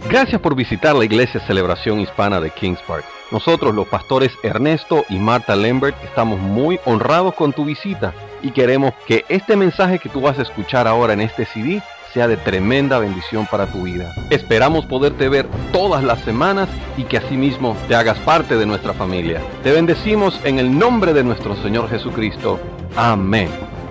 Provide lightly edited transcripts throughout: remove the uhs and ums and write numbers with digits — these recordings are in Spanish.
Gracias por visitar la Iglesia Celebración Hispana de Kings Park. Nosotros, los pastores Ernesto y Marta Lambert, estamos muy honrados con tu visita y queremos que este mensaje que tú vas a escuchar ahora en este CD sea de tremenda bendición para tu vida. Esperamos poderte ver todas las semanas y que asimismo te hagas parte de nuestra familia. Te bendecimos en el nombre de nuestro Señor Jesucristo. Amén.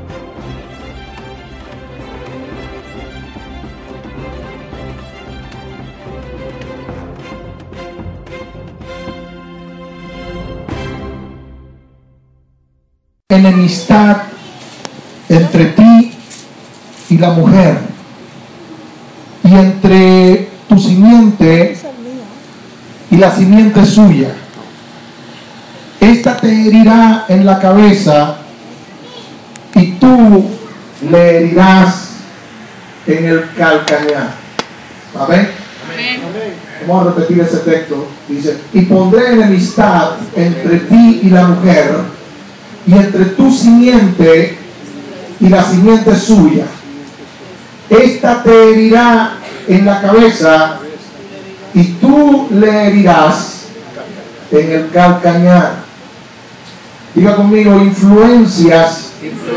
Enemistad entre ti y la mujer, y entre tu simiente y la simiente suya. Esta te herirá en la cabeza y tú le herirás en el calcañar. ¿Amén? Vamos a repetir ese texto. Dice: y pondré enemistad entre ti y la mujer, y entre tu simiente y la simiente suya. Esta te herirá en la cabeza y tú le herirás en el calcañar. Diga conmigo: influencias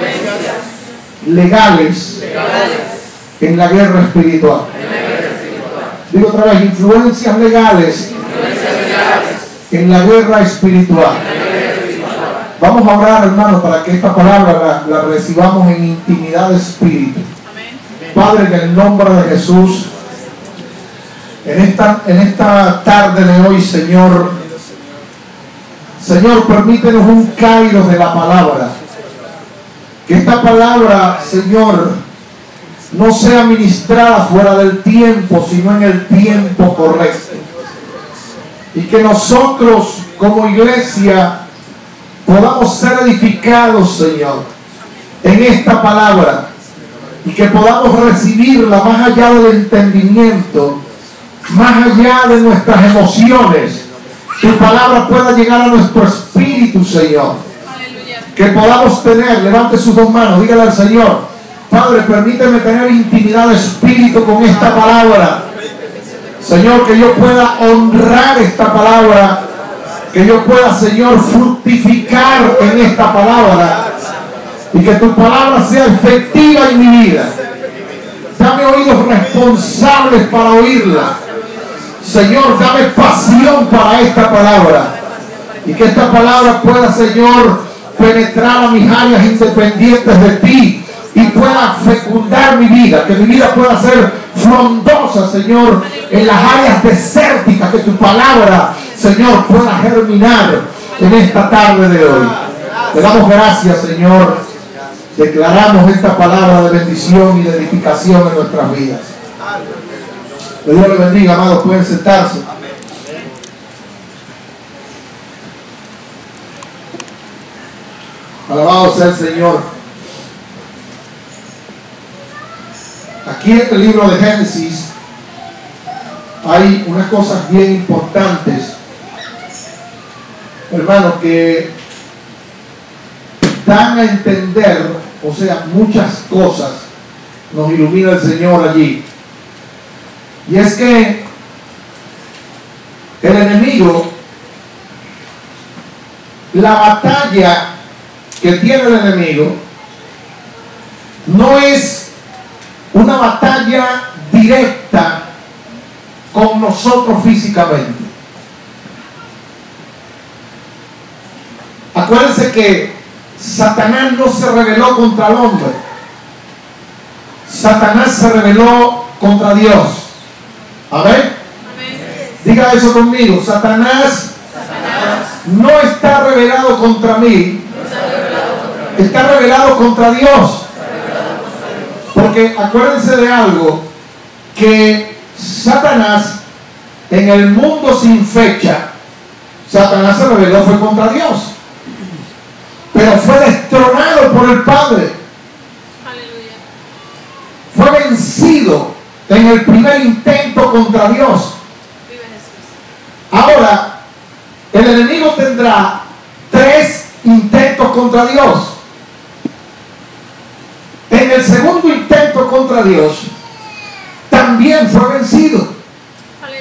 legales en la guerra espiritual. Digo otra vez: influencias legales en la guerra espiritual. Vamos a orar, hermanos, para que esta palabra la recibamos en intimidad de espíritu. Padre, en el nombre de Jesús, en esta tarde de hoy, Señor, permítenos un kairos de la palabra. Que esta palabra, Señor, no sea ministrada fuera del tiempo, sino en el tiempo correcto. Y que nosotros, como iglesia, podamos ser edificados, Señor, en esta palabra, y que podamos recibirla más allá del entendimiento, más allá de nuestras emociones. Tu palabra pueda llegar a nuestro espíritu, Señor. Aleluya. Que podamos tener, levante sus dos manos, dígale al Señor: Padre, permíteme tener intimidad de espíritu con esta palabra. Señor, que yo pueda honrar esta palabra, que yo pueda, Señor, fructificar en esta palabra, y que tu palabra sea efectiva en mi vida. Dame oídos responsables para oírla. Señor, dame pasión para esta palabra, y que esta palabra pueda, Señor, penetrar a mis áreas independientes de ti y pueda fecundar mi vida, que mi vida pueda ser frondosa, Señor, en las áreas desérticas, que tu palabra, Señor, pueda germinar en esta tarde de hoy. Te damos gracias, Señor. Declaramos esta palabra de bendición y de edificación en nuestras vidas. Que Dios les bendiga, amados. Pueden sentarse. Alabado sea el Señor. Aquí en el libro de Génesis hay unas cosas bien importantes, hermano, que dan a entender, o sea, muchas cosas nos ilumina el Señor allí. Y es que el enemigo, la batalla que tiene el enemigo no es una batalla directa con nosotros físicamente. Acuérdense que Satanás no se rebeló contra el hombre. Satanás se rebeló contra Dios. Amén. Diga eso conmigo: Satanás no está rebelado contra mí, está rebelado contra Dios. Porque acuérdense de algo, que Satanás, en el mundo sin fecha, Satanás se rebeló, fue contra Dios, pero fue destronado por el Padre. Aleluya. Fue vencido en el primer intento contra Dios. Ahora, el enemigo tendrá 3 intentos contra Dios. En el segundo intento contra Dios, también fue vencido. Aleluya.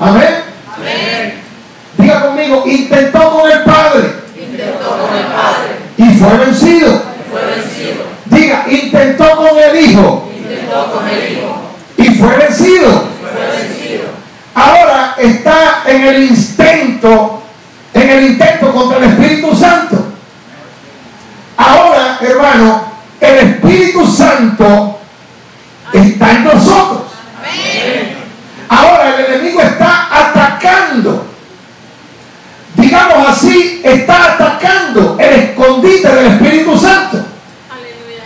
Amén. Amén. Diga conmigo, intentó con el Padre. Intentó con el Padre. Y fue vencido. Fue vencido. Diga, intentó con el Hijo. Intentó con el Hijo. Y fue vencido. Fue vencido. Ahora está en el intento contra el Espíritu Santo. Ahora, hermano, el Espíritu Santo está en nosotros. Amén. Ahora el enemigo está atacando, digamos así, está atacando el escondite del Espíritu Santo. Aleluya.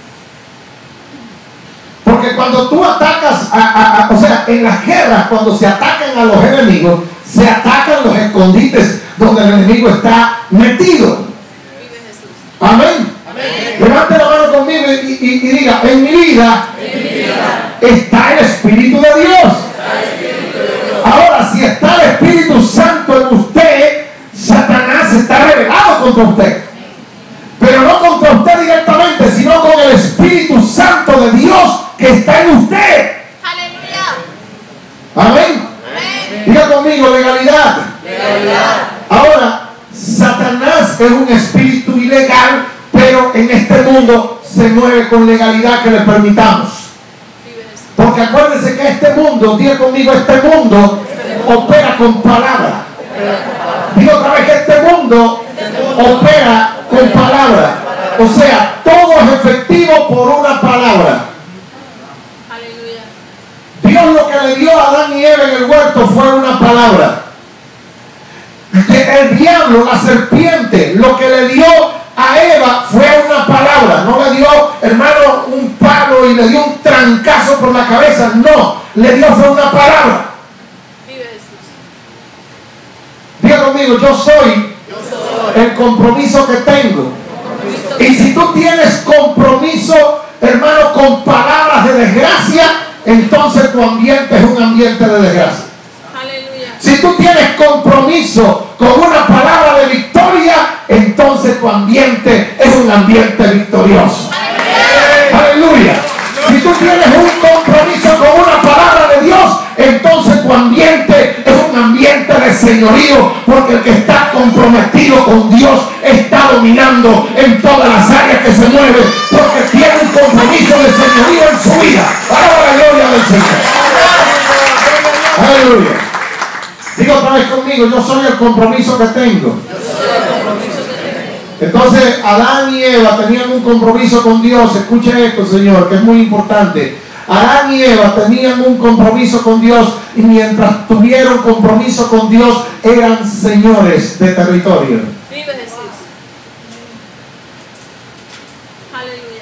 Porque cuando tú atacas, o sea, en las guerras, cuando se atacan a los enemigos, se atacan los escondites donde el enemigo está metido. Vive Jesús. Amén. Amén. Levante la mano conmigo y diga, en mi vida está el Espíritu de Dios. Ahora, si está el Espíritu Santo en usted, Satanás está rebelado contra usted. Pero no contra usted directamente, sino con el Espíritu Santo de Dios que está en usted. Aleluya. Amén. Amén. Diga conmigo, legalidad. Legalidad. Ahora, Satanás es un espíritu ilegal, pero en este mundo se mueve con legalidad que le permitamos. Vive Jesús. Porque acuérdense que este mundo, diga conmigo, este mundo opera con palabra. Digo otra vez que este mundo opera con palabra. O sea, todo es efectivo por una palabra. Aleluya. Dios lo que le dio a Adán y Eva en el huerto fue una palabra. El diablo, la serpiente, lo que le dio a Eva fue una palabra. No le dio, hermano, un palo y le dio un trancazo por la cabeza. No, le dio fue una palabra. Vive Jesús. Diga conmigo, yo soy el compromiso que tengo. Y si tú tienes compromiso, hermano, con palabras de desgracia, entonces tu ambiente es un ambiente de desgracia. Aleluya. Si tú tienes compromiso con una palabra de victoria, entonces tu ambiente es un ambiente victorioso. Aleluya. Si tú tienes un compromiso con una palabra de Dios, entonces tu ambiente es un ambiente de señorío, porque el que está comprometido con Dios está dominando en todas las áreas que se mueve, porque tiene un compromiso de señorío en su vida. Alaba la gloria del Señor. Aleluya. Digo otra vez conmigo, yo soy el compromiso que tengo. Entonces Adán y Eva tenían un compromiso con Dios. Escuche esto, Señor, que es muy importante. Adán y Eva tenían un compromiso con Dios, y mientras tuvieron compromiso con Dios eran señores de territorio. Vive Jesús. Aleluya.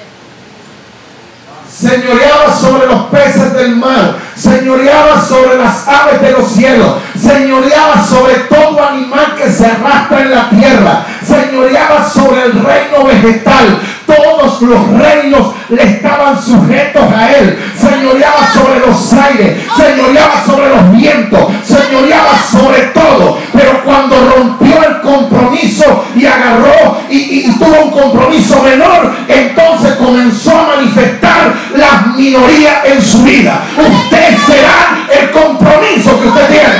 Señoreaba sobre los peces del mar, señoreaba sobre las aves de los cielos, señoreaba sobre todo animal que se arrastra en la tierra, señoreaba sobre el reino vegetal. Todos los reinos le estaban sujetos a él. Señoreaba sobre los aires, señoreaba sobre los vientos, señoreaba sobre todo. Pero cuando rompió el compromiso y agarró y tuvo un compromiso menor, entonces comenzó a manifestar la minoría en su vida. Usted será el compromiso que usted tiene.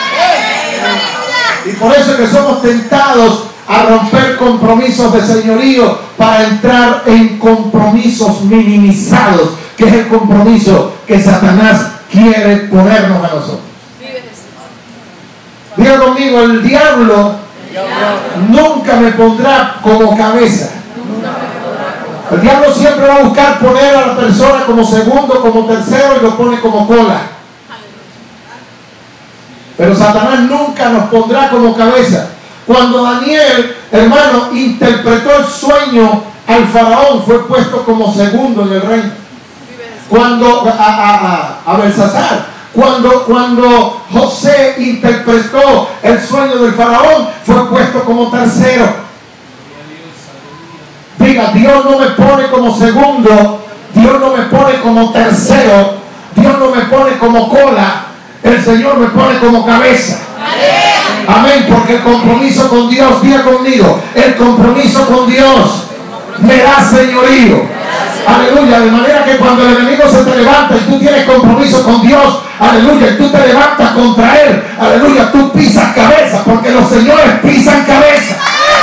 Y por eso es que somos tentados a romper compromisos de señorío para entrar en compromisos minimizados, que es el compromiso que Satanás quiere ponernos a nosotros. Vive Jesús. Diga conmigo, el diablo nunca me pondrá como cabeza. El diablo siempre va a buscar poner a la persona como segundo, como tercero, y lo pone como cola. Pero Satanás nunca nos pondrá como cabeza. Cuando Daniel, hermano, interpretó el sueño al faraón, fue puesto como segundo en el reino. Cuando a Belsasar, cuando José interpretó el sueño del faraón, fue puesto como tercero. Diga, Dios no me pone como segundo, Dios no me pone como tercero, Dios no me pone como cola, el Señor me pone como cabeza. Amén, porque el compromiso con Dios, diga conmigo, el compromiso con Dios me da señorío. Aleluya, de manera que cuando el enemigo se te levanta y tú tienes compromiso con Dios, aleluya, y tú te levantas contra él, aleluya, tú pisas cabeza, porque los señores pisan cabeza.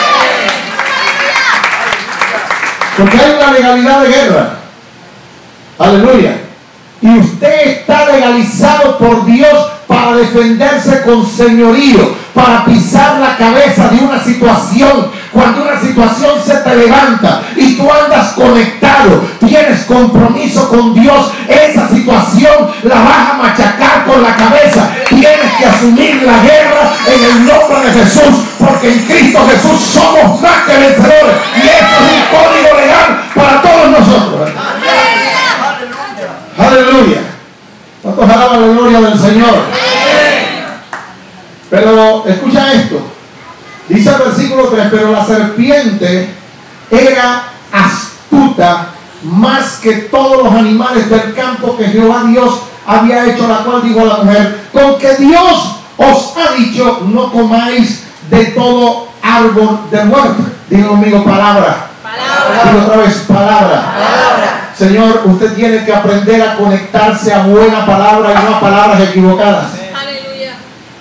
Porque hay una legalidad de guerra. Aleluya. Y usted está legalizado por Dios para defenderse con señorío, para pisar la cabeza de una situación. Cuando una situación se te levanta y tú andas conectado, tienes compromiso con Dios, esa situación la vas a machacar con la cabeza. Tienes que asumir la guerra en el nombre de Jesús, porque en Cristo Jesús somos más que vencedores. Y eso es un código legal para todos nosotros. Aleluya. ¿Cuántos alaban la gloria del Señor? Pero escucha esto. Dice el versículo 3, pero la serpiente era astuta más que todos los animales del campo que Jehová Dios había hecho, la cual dijo a la mujer, con que Dios os ha dicho, no comáis de todo árbol del huerto. Digo conmigo, palabra. Digo otra vez, palabra. Señor, usted tiene que aprender a conectarse a buena palabra y no a palabras equivocadas. Aleluya.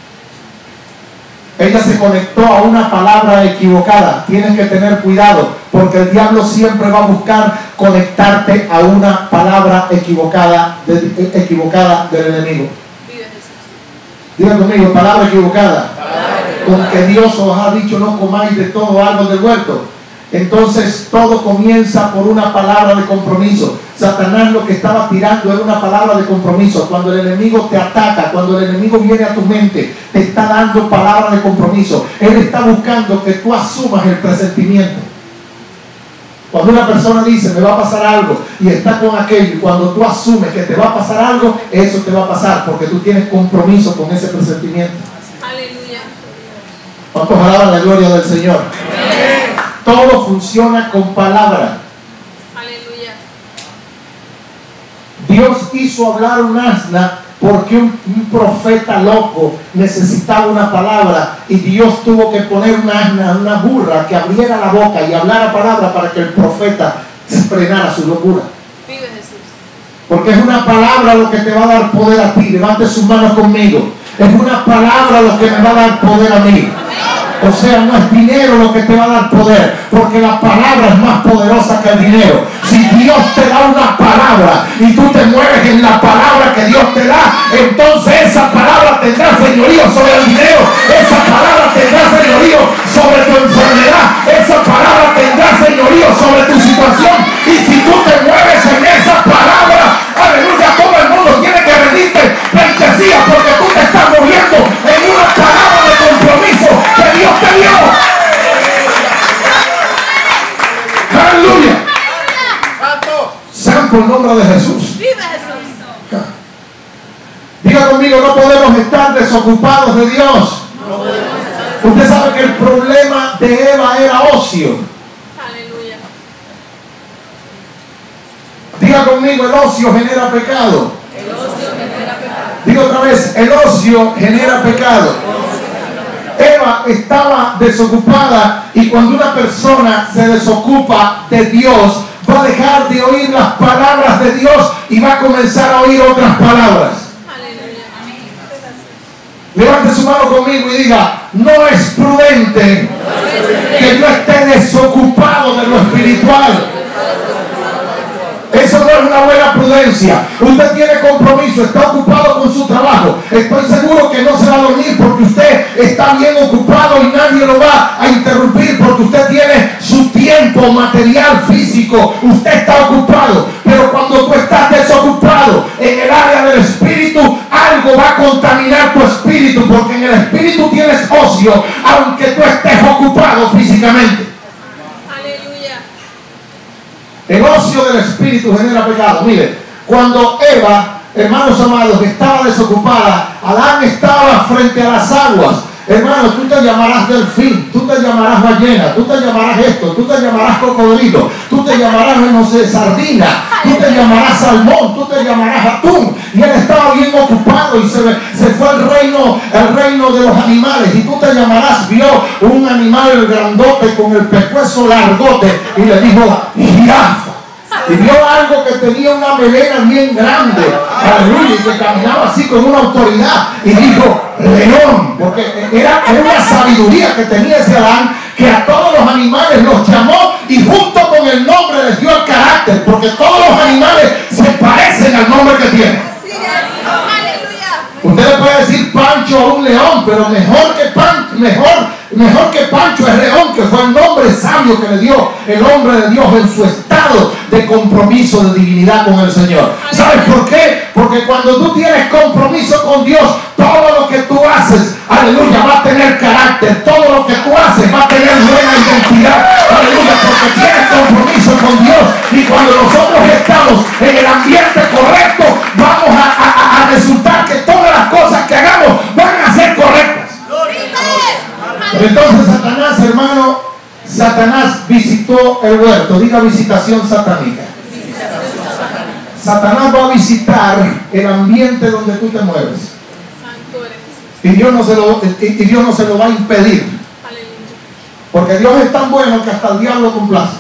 Ella se conectó a una palabra equivocada. Tienes que tener cuidado, porque el diablo siempre va a buscar conectarte a una palabra equivocada del enemigo. Diga conmigo, palabra equivocada. Con que Dios os ha dicho, no comáis de todo árbol del huerto. Entonces todo comienza por una palabra de compromiso. Satanás lo que estaba tirando era una palabra de compromiso. Cuando el enemigo te ataca, cuando el enemigo viene a tu mente, te está dando palabra de compromiso. Él está buscando que tú asumas el presentimiento. Cuando una persona dice, me va a pasar algo, y está con aquello, y cuando tú asumes que te va a pasar algo, eso te va a pasar, porque tú tienes compromiso con ese presentimiento. Aleluya. ¿Cuántos alaban la gloria del Señor? Todo funciona con palabra. Aleluya. Dios hizo hablar un asna porque un profeta loco necesitaba una palabra, y Dios tuvo que poner un asna, una burra, que abriera la boca y hablara palabra para que el profeta frenara su locura. Vive Jesús. Porque es una palabra lo que te va a dar poder a ti. Levante sus manos conmigo. Es una palabra lo que me va a dar poder a mí. O sea, no es dinero lo que te va a dar poder, porque la palabra es más poderosa que el dinero. Si Dios te da una palabra y tú te mueves en la palabra que Dios te da, entonces esa palabra tendrá señorío sobre el dinero, esa palabra tendrá señorío sobre tu enfermedad, esa palabra tendrá señorío sobre tu situación. Y si tú te mueves en esa palabra, aleluya, todo el mundo tiene que rendirte pleitesía, porque tú te estás moviendo en una palabra de compromiso que Dios te dio. Aleluya. Santo el nombre de Jesús. Vive Jesús. Diga conmigo, no podemos estar desocupados de Dios. Usted sabe que el problema de Eva era ocio. Aleluya. Diga conmigo, el ocio genera pecado. El ocio genera pecado. Diga otra vez, el ocio genera pecado. Eva estaba desocupada, y cuando una persona se desocupa de Dios, va a dejar de oír las palabras de Dios y va a comenzar a oír otras palabras. Aleluya. Levante su mano conmigo y diga, no es prudente que yo esté desocupado de lo espiritual. Eso no es una buena prudencia. Usted tiene compromiso, está ocupado con su trabajo. Estoy seguro que no se va a dormir porque usted está bien ocupado y nadie lo va a interrumpir, porque usted tiene su tiempo material, físico. Usted está ocupado. Pero cuando tú estás desocupado en el área del espíritu, algo va a contaminar tu espíritu, porque en el espíritu tienes ocio, aunque tú estés ocupado físicamente. El ocio del espíritu genera pecado. Mire, cuando Eva, hermanos amados, estaba desocupada, Adán estaba frente a las aguas. Hermano, tú te llamarás delfín, tú te llamarás ballena, tú te llamarás esto, tú te llamarás cocodrilo, tú te llamarás, no sé, sardina, tú te llamarás salmón, tú te llamarás atún. Y él estaba bien ocupado y se fue al reino de los animales. Y tú te llamarás, vio un animal grandote con el pescuezo largote y le dijo, jirafa. Y vio algo que tenía una melena bien grande, aleluya, y que caminaba así con una autoridad. Y dijo, león, porque era una sabiduría que tenía ese Adán, que a todos los animales los llamó y junto con el nombre les dio el carácter, porque todos los animales se parecen al nombre que tienen. Usted le puede decir Pancho a un león, pero mejor que Pancho es León, que fue el nombre sabio que le dio el hombre de Dios en su estado de compromiso de divinidad con el Señor. ¿Sabes por qué? Porque cuando tú tienes compromiso con Dios, todo lo que tú haces, aleluya, va a tener carácter. Todo lo que tú haces va a tener buena identidad, aleluya, porque tienes compromiso con Dios. Y cuando nosotros estamos en el ambiente correcto, vamos a resultar que todas las cosas que hagamos van a ser correctas. Pero entonces Satanás, hermano, Satanás visitó el huerto. Diga visitación satánica. Satanás va a visitar el ambiente donde tú te mueves. Y Dios no se lo va a impedir. Porque Dios es tan bueno que hasta el diablo complace.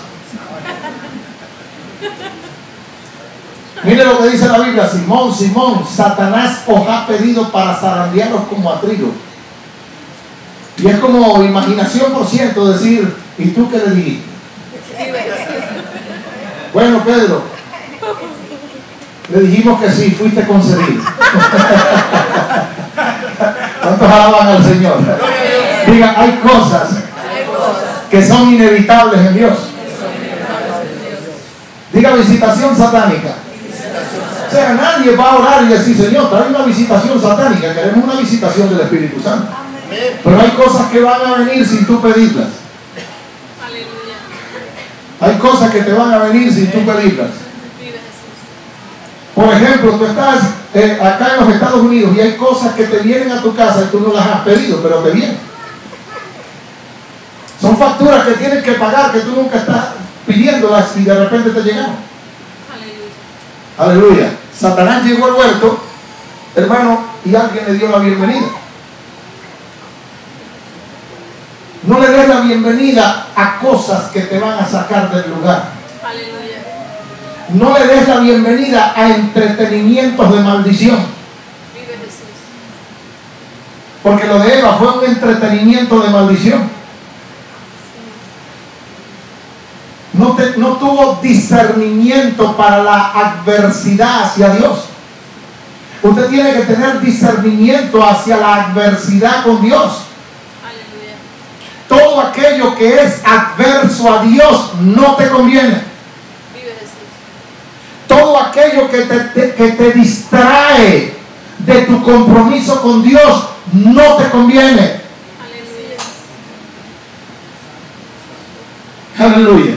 Mire lo que dice la Biblia: Simón, Simón, Satanás os ha pedido para zarandearos como a trigo. Y es como imaginación por ciento decir, ¿y tú qué le dijiste? Bueno, Pedro, le dijimos que sí, fuiste concedido. ¿Cuántos alaban al Señor? Diga, hay cosas que son inevitables en Dios. Diga visitación satánica. O sea, nadie va a orar y decir, Señor, trae una visitación satánica. Queremos una visitación del Espíritu Santo. Pero hay cosas que van a venir sin tú pedirlas. Hay cosas que te van a venir sin tú pedirlas. Por ejemplo, tú estás acá en los Estados Unidos y hay cosas que te vienen a tu casa y tú no las has pedido, pero te vienen. Son facturas que tienes que pagar, que tú nunca estás pidiéndolas y de repente te llegan. Aleluya. Satanás llegó al huerto, hermano, y alguien le dio la bienvenida. No le des la bienvenida a cosas que te van a sacar del lugar. Aleluya. No le des la bienvenida a entretenimientos de maldición. Vive Jesús. Porque lo de Eva fue un entretenimiento de maldición. No tuvo discernimiento para la adversidad hacia Dios. Usted tiene que tener discernimiento hacia la adversidad con Dios. Todo aquello que es adverso a Dios no te conviene. Todo aquello que te distrae de tu compromiso con Dios no te conviene. Aleluya.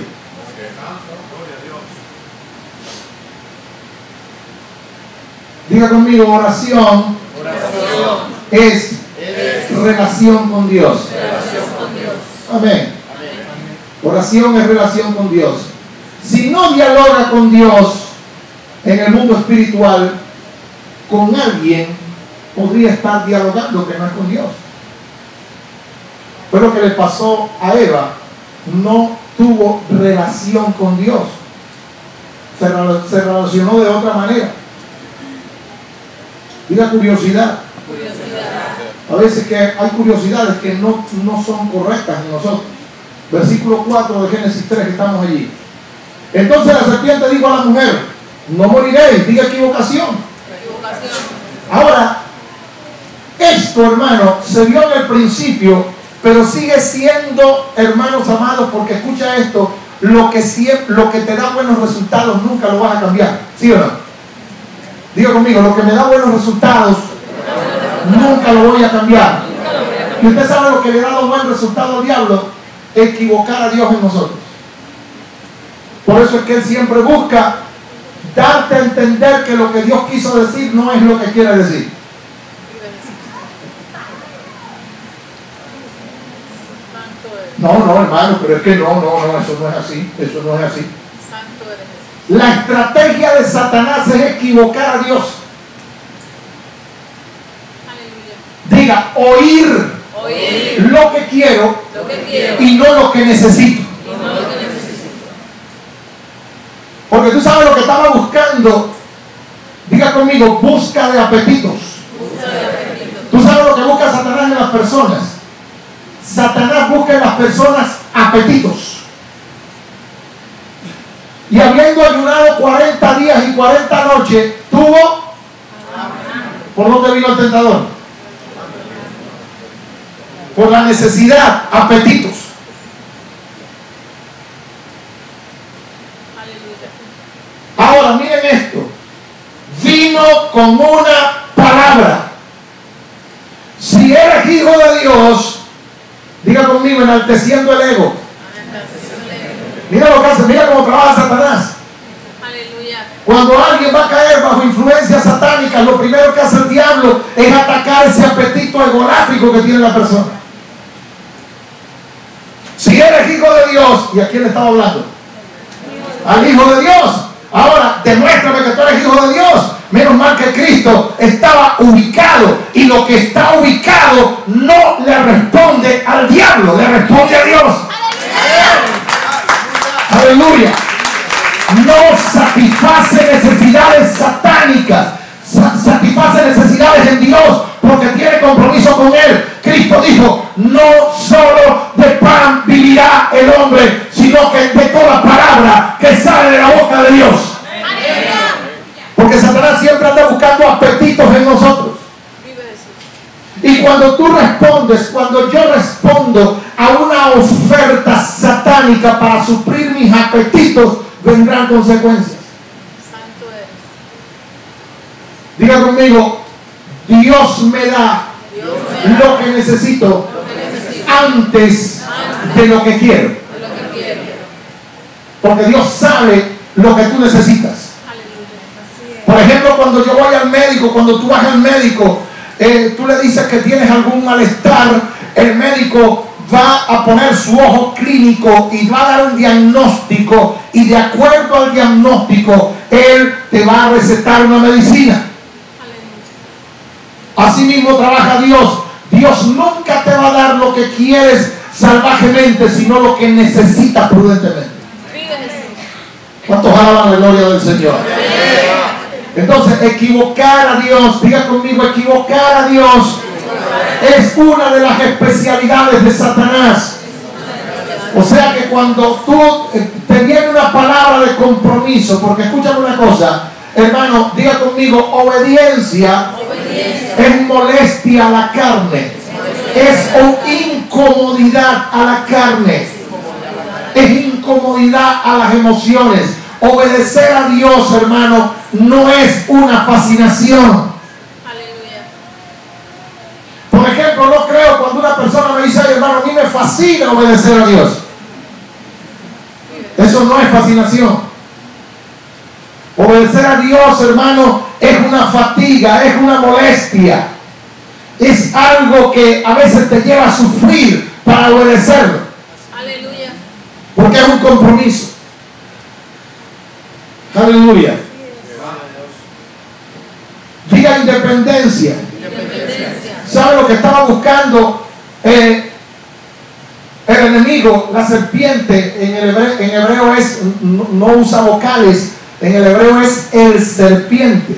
Diga conmigo, oración es relación con Dios. Amén. Oración es relación con Dios. Si no dialoga con Dios en el mundo espiritual, con alguien podría estar dialogando que no es con Dios. Fue lo que le pasó a Eva. No tuvo relación con Dios. Se relacionó de otra manera. Diga curiosidad. A veces que hay curiosidades que no son correctas en nosotros. Versículo 4 de Génesis 3, que estamos allí. Entonces la serpiente dijo a la mujer, no moriréis. Diga equivocación. Ahora, esto, hermano, se vio en el principio, pero sigue siendo, hermanos amados, porque escucha esto, lo que te da buenos resultados nunca lo vas a cambiar. ¿Sí o no? Diga conmigo, lo que me da buenos resultados nunca lo voy a cambiar. Y usted sabe lo que le da un buen resultado al diablo: equivocar a Dios en nosotros. Por eso es que él siempre busca darte a entender que lo que Dios quiso decir no es lo que quiere decir. No, hermano, pero es que no, eso no es así, eso no es así. La estrategia de Satanás es equivocar a Dios. Diga, oír lo que quiero y no lo que necesito. Por Porque tú sabes lo que estaba buscando. Diga conmigo, busca de apetitos. Tú sabes lo que busca Satanás en las personas. Satanás busca en las personas apetitos. Y habiendo ayunado 40 días y 40 noches, tuvo... ¿Por dónde vino el tentador? Por la necesidad, apetitos. Ahora miren esto. Vino con una palabra. Si eres hijo de Dios, diga conmigo, enalteciendo el ego. Mira lo que hace, mira cómo trabaja Satanás. Aleluya. Cuando alguien va a caer bajo influencia satánica, lo primero que hace el diablo es atacar ese apetito egolátrico que tiene la persona. Si eres hijo de Dios, ¿y a quién le estaba hablando? Al hijo de Dios. Ahora, demuéstrame que tú eres hijo de Dios. Menos mal que Cristo estaba ubicado, y lo que está ubicado no le responde al diablo, le responde a Dios. Aleluya. No satisface necesidades satánicas, satisface necesidades en Dios, porque tiene compromiso con Él. Cristo dijo, no solo de pan vivirá el hombre, sino que de toda palabra que sale de la boca de Dios. Porque Satanás siempre anda buscando apetitos en nosotros. Y cuando tú respondes, cuando yo respondo a una oferta satánica para suplir mis apetitos, vendrán consecuencias. Santo eres. Diga conmigo, Dios me da lo que necesito antes de lo que quiero. Porque Dios sabe lo que tú necesitas. Por ejemplo, cuando yo voy al médico, cuando tú vas al médico, tú le dices que tienes algún malestar, el médico va a poner su ojo clínico y va a dar un diagnóstico, y de acuerdo al diagnóstico, él te va a recetar una medicina. Así mismo trabaja Dios. Dios nunca te va a dar lo que quieres salvajemente, sino lo que necesitas prudentemente. ¿Cuántos alaban la gloria del Señor? Entonces, equivocar a Dios, diga conmigo, equivocar a Dios es una de las especialidades de Satanás. O sea que cuando tú te viene una palabra de compromiso, porque escúchame una cosa, hermano, diga conmigo, obediencia es molestia a la carne, es incomodidad a la carne, es incomodidad a las emociones. Obedecer a Dios, hermano, no es una fascinación. Por ejemplo, no creo cuando una persona me dice, ay, hermano, a mí me fascina obedecer a Dios. Eso no es fascinación. Obedecer a Dios, hermano, es una fatiga, es una molestia. Es algo que a veces te lleva a sufrir para obedecerlo. Aleluya. Porque es un compromiso. Aleluya. Diga independencia. ¿Sabe lo que estaba buscando el enemigo? La serpiente en hebreo es, no usa vocales, en el hebreo es el serpiente.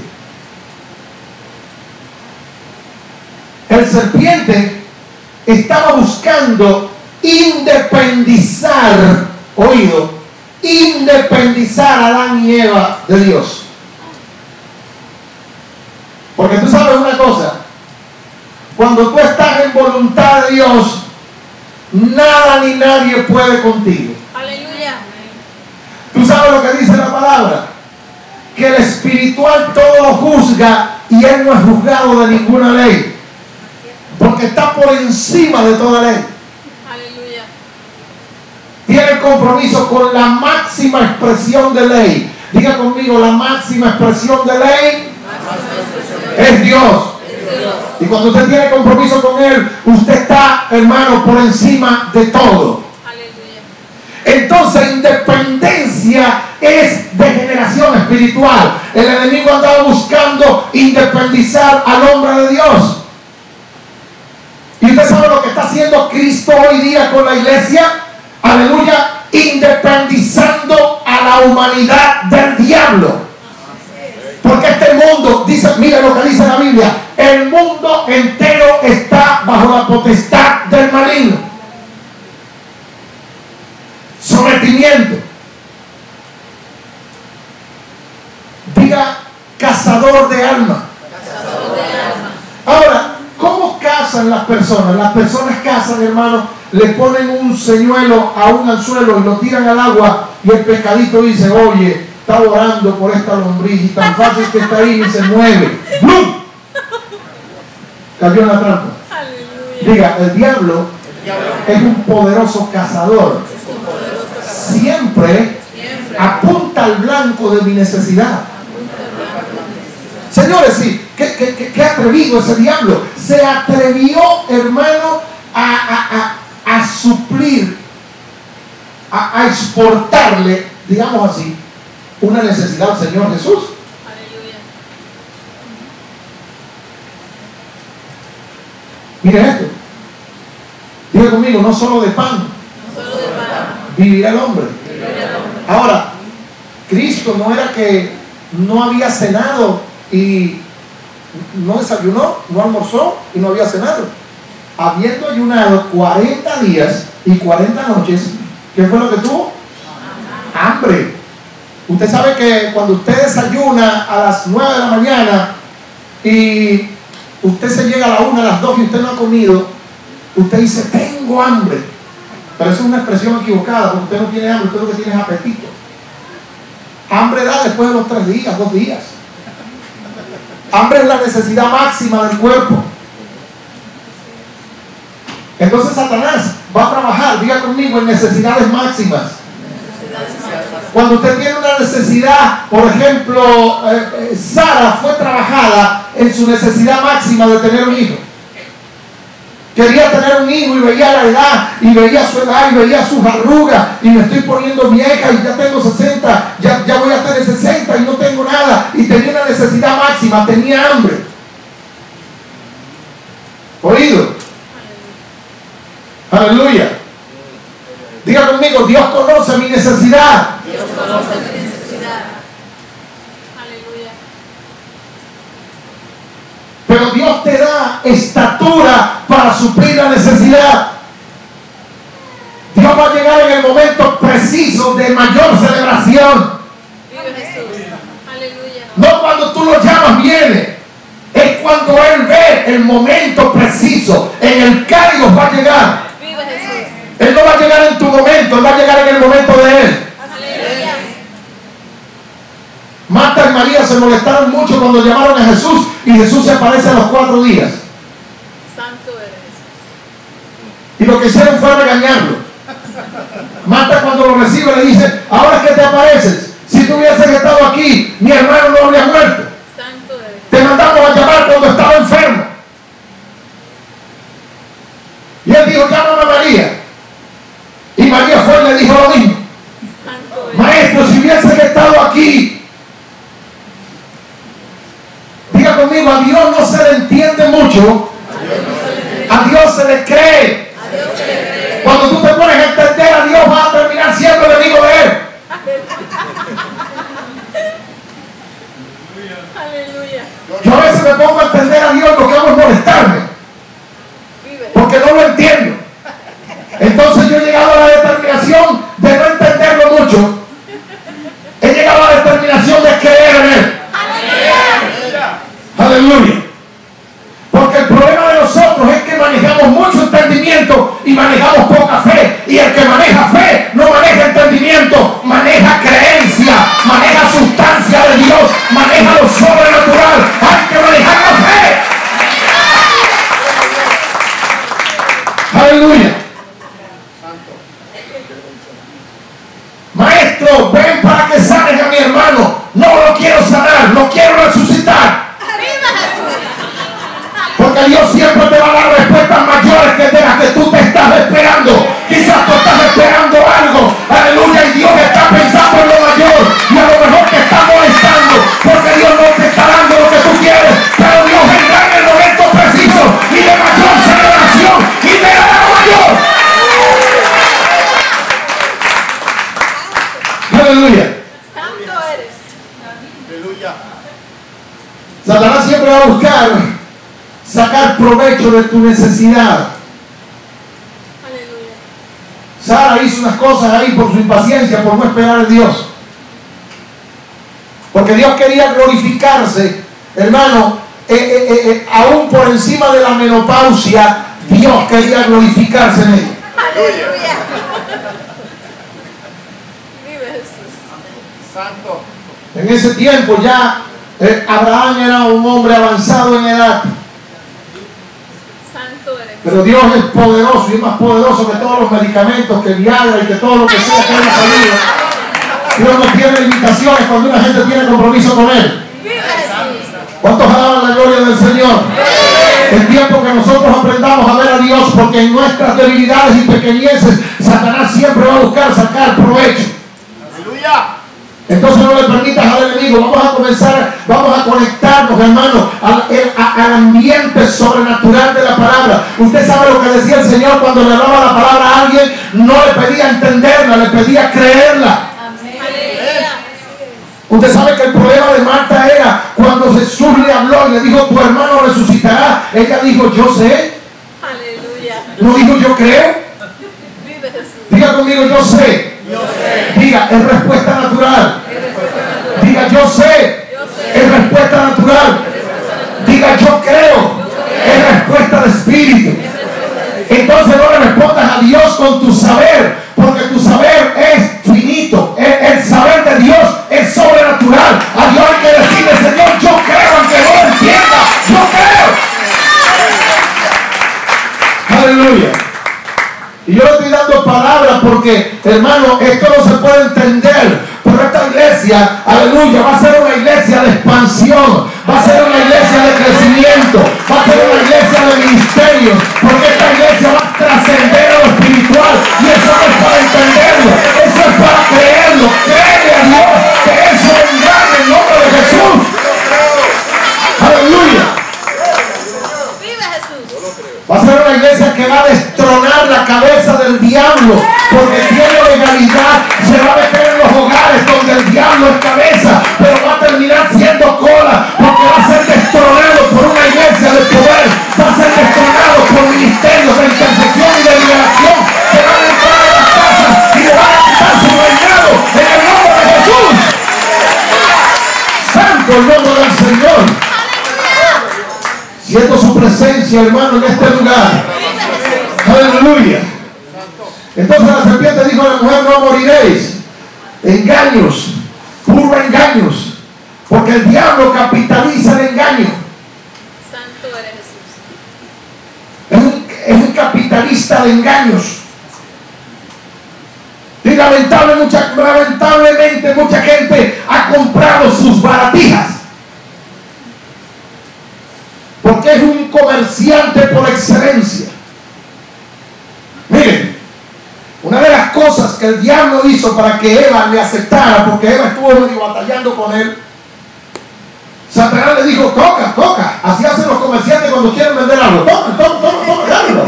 El serpiente estaba buscando independizar, oído, independizar a Adán y Eva de Dios. Porque tú sabes una cosa, cuando tú estás en voluntad de Dios, nada ni nadie puede contigo. Aleluya. Tú sabes lo que dice la palabra, que el espiritual todo lo juzga y él no es juzgado de ninguna ley, porque está por encima de toda ley. Aleluya. Tiene compromiso con la máxima expresión de ley. Diga conmigo, la máxima expresión de ley es Dios. Y cuando usted tiene compromiso con Él, usted está, hermano, por encima de todo. Aleluya. Entonces, independencia es degeneración espiritual. El enemigo andaba buscando independizar al hombre de Dios. Y usted sabe lo que está haciendo Cristo hoy día con la iglesia. Aleluya. Independizando al a la humanidad del diablo. Porque este mundo, dice, mira lo que dice la Biblia, el mundo entero está bajo la potestad del maligno. Sometimiento. Diga, cazador de almas. Ahora, ¿cómo cazan las personas? Las personas cazan, hermano, le ponen un señuelo a un anzuelo y lo tiran al agua y el pescadito dice, oye, está orando por esta lombriz y tan fácil que está ahí y se mueve. ¡Blum! Cayó en la trampa. Aleluya. Diga, el diablo es un poderoso cazador. Siempre apunta al blanco de mi necesidad. Señores, sí, qué atrevido ese diablo. Se atrevió, hermano, a suplir, a exportarle, digamos así, una necesidad al Señor Jesús. Aleluya. Miren esto. Diga conmigo, no solo de pan No solo de pan vivirá el hombre. vivirá el hombre. Ahora, Cristo no era que no había cenado y no desayunó, no almorzó y no había cenado. Habiendo ayunado 40 días y 40 noches, ¿qué fue lo que tuvo? Hambre. Usted sabe que cuando usted desayuna a las 9 de la mañana y usted se llega a la 1, a las 2 y usted no ha comido, usted dice, tengo hambre. Pero eso es una expresión equivocada, porque usted no tiene hambre, usted lo que tiene es apetito. Hambre da después de los 3 días, 2 días. Hambre es la necesidad máxima del cuerpo. Entonces Satanás va a trabajar, diga conmigo, en necesidades máximas. Cuando usted tiene una necesidad, por ejemplo, Sara fue trabajada en su necesidad máxima de tener un hijo. Quería tener un hijo y veía la edad, y veía su edad, y veía sus arrugas, y me estoy poniendo vieja, y ya tengo 60, ya voy a tener 60 y no tengo nada, y tenía una necesidad máxima, tenía hambre. ¿Oído? Aleluya. Diga conmigo, Dios conoce mi necesidad. Dios conoce mi necesidad. Aleluya. Pero Dios te da estatura para suplir la necesidad. Dios va a llegar en el momento preciso de mayor celebración. Vive Jesús. Aleluya. No cuando tú lo llamas viene. Es cuando Él ve el momento preciso. En el Kairos va a llegar. Vive Jesús. Él no va a llegar en tu momento, Él va a llegar en el momento de Él. Aleluya. Marta y María se molestaron mucho cuando llamaron a Jesús y Jesús se aparece a los 4 días. Santo eres. Y lo que hicieron fue regañarlo. Marta cuando lo recibe le dice, ahora es que te apareces. Si tú hubieses estado aquí, mi hermano no habría muerto. Santo eres. Te mandamos a llamar cuando estaba enfermo. Y él dijo, llámame a María. Y María fue y le dijo lo mismo. Santo eres. Maestro, si hubieses estado aquí. Diga conmigo, a Dios no se le entiende mucho. A Dios se le cree. Cuando tú te pones a entender a Dios, vas a terminar siendo enemigo de Él. Aleluya. Yo a veces me pongo a entender a Dios, lo que hago es molestarme, Vive. porque no lo entiendo. Entonces yo he llegado a la determinación de no entenderlo mucho. He llegado a la determinación de creer en Él. Aleluya. Porque el problema de nosotros es que manejamos mucho entendimiento y manejamos poca fe. Y el que maneja fe no maneja entendimiento, maneja creencia, maneja sustancia de Dios, maneja lo sobrenatural. Hay que manejar la fe. eres. Aleluya. Satanás siempre va a buscar sacar provecho de tu necesidad. Aleluya. Sara hizo unas cosas ahí por su impaciencia, por no esperar a Dios. Porque Dios quería glorificarse, hermano, aún por encima de la menopausia, Dios quería glorificarse en ella. Aleluya. Vive Jesús. Santo. En ese tiempo ya Abraham era un hombre avanzado en edad. Santo eres. Pero Dios es poderoso y es más poderoso que todos los medicamentos, que Viagra y que todo lo que sea que haya salido. Dios no tiene limitaciones cuando una gente tiene compromiso con Él. Vive Jesús. ¿Cuántos alaban la gloria del Señor? Es tiempo que nosotros aprendamos a ver a Dios, porque en nuestras debilidades y pequeñeces Satanás siempre va a buscar sacar provecho. Aleluya. Entonces no le permitas al enemigo. Vamos a conectarnos, hermano, al ambiente sobrenatural de la palabra. Usted sabe lo que decía el Señor cuando le hablaba la palabra a alguien. No le pedía entenderla, le pedía creerla. Aleluya. Usted sabe que el problema de Marta era cuando Jesús le habló y le dijo, tu hermano resucitará. Ella dijo, yo sé. Aleluya. No dijo, yo creo. Vive Jesús. Diga conmigo, yo sé. Diga, es respuesta natural. Diga, yo sé. Es respuesta natural. Diga, yo creo. Es respuesta de espíritu. Entonces no le respondas a Dios con tu saber, porque tu saber es finito. El saber de Dios es sobrenatural. A Dios hay que decirle, Señor, yo creo, aunque no lo entienda, yo creo. Aleluya. Y yo le estoy dando palabras porque, hermano, esto no se puede entender. Pero esta iglesia, aleluya, va a ser una iglesia de expansión, va a ser una iglesia de crecimiento, va a ser una iglesia de ministerio, porque esta iglesia va a trascender a lo espiritual. Y eso no es para entenderlo, eso es para creerlo. Créele a Dios que eso vendrá en el nombre de Jesús. Aleluya. Vive Jesús. Va a ser una iglesia que va a destronar la cabeza del diablo, porque tiene legalidad. Se va a meter en los hogares donde el diablo es cabeza, pero va a terminar siendo cola, porque va a ser destronado por una iglesia de poder, va a ser destronado por ministerios de intercesión y de liberación que van a entrar a las casas y le van a quitar su reinado en el nombre de Jesús. Santo el nombre del Señor. Siento su presencia, hermano, en este lugar. Aleluya. Entonces la serpiente dijo a la mujer, no moriréis. Engaños, puro engaños, porque el diablo capitaliza el engaño. Santo eres Jesús. Es un capitalista de engaños. Y lamentablemente mucha gente ha comprado sus baratijas, porque es un comerciante por excelencia. Miren, una de las cosas que el diablo hizo para que Eva le aceptara, porque Eva estuvo medio batallando con él, Satanás le dijo, toca, toca. Así hacen los comerciantes cuando quieren vender algo. Toca, dámelo.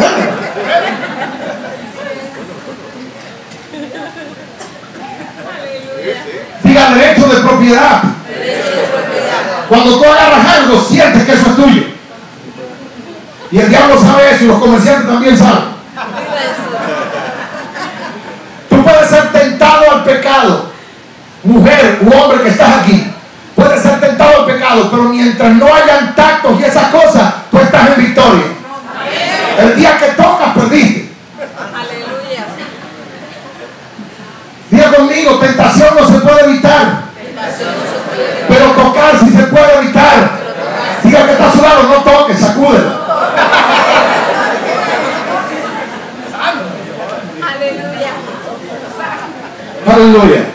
Diga derecho de propiedad. Cuando tú agarras algo, sientes que eso es tuyo. Y el diablo sabe eso y los comerciantes también saben. Tú puedes ser tentado al pecado, mujer u hombre que estás aquí. Puedes ser tentado al pecado, pero mientras no hayan tactos y esas cosas, tú estás en victoria. El día que tocas, perdiste. Aleluya. Diga conmigo, tentación no se puede evitar, pero tocar sí se puede evitar. Diga que está a su lado, no toques, sacúdelo. Aleluya. Aleluya.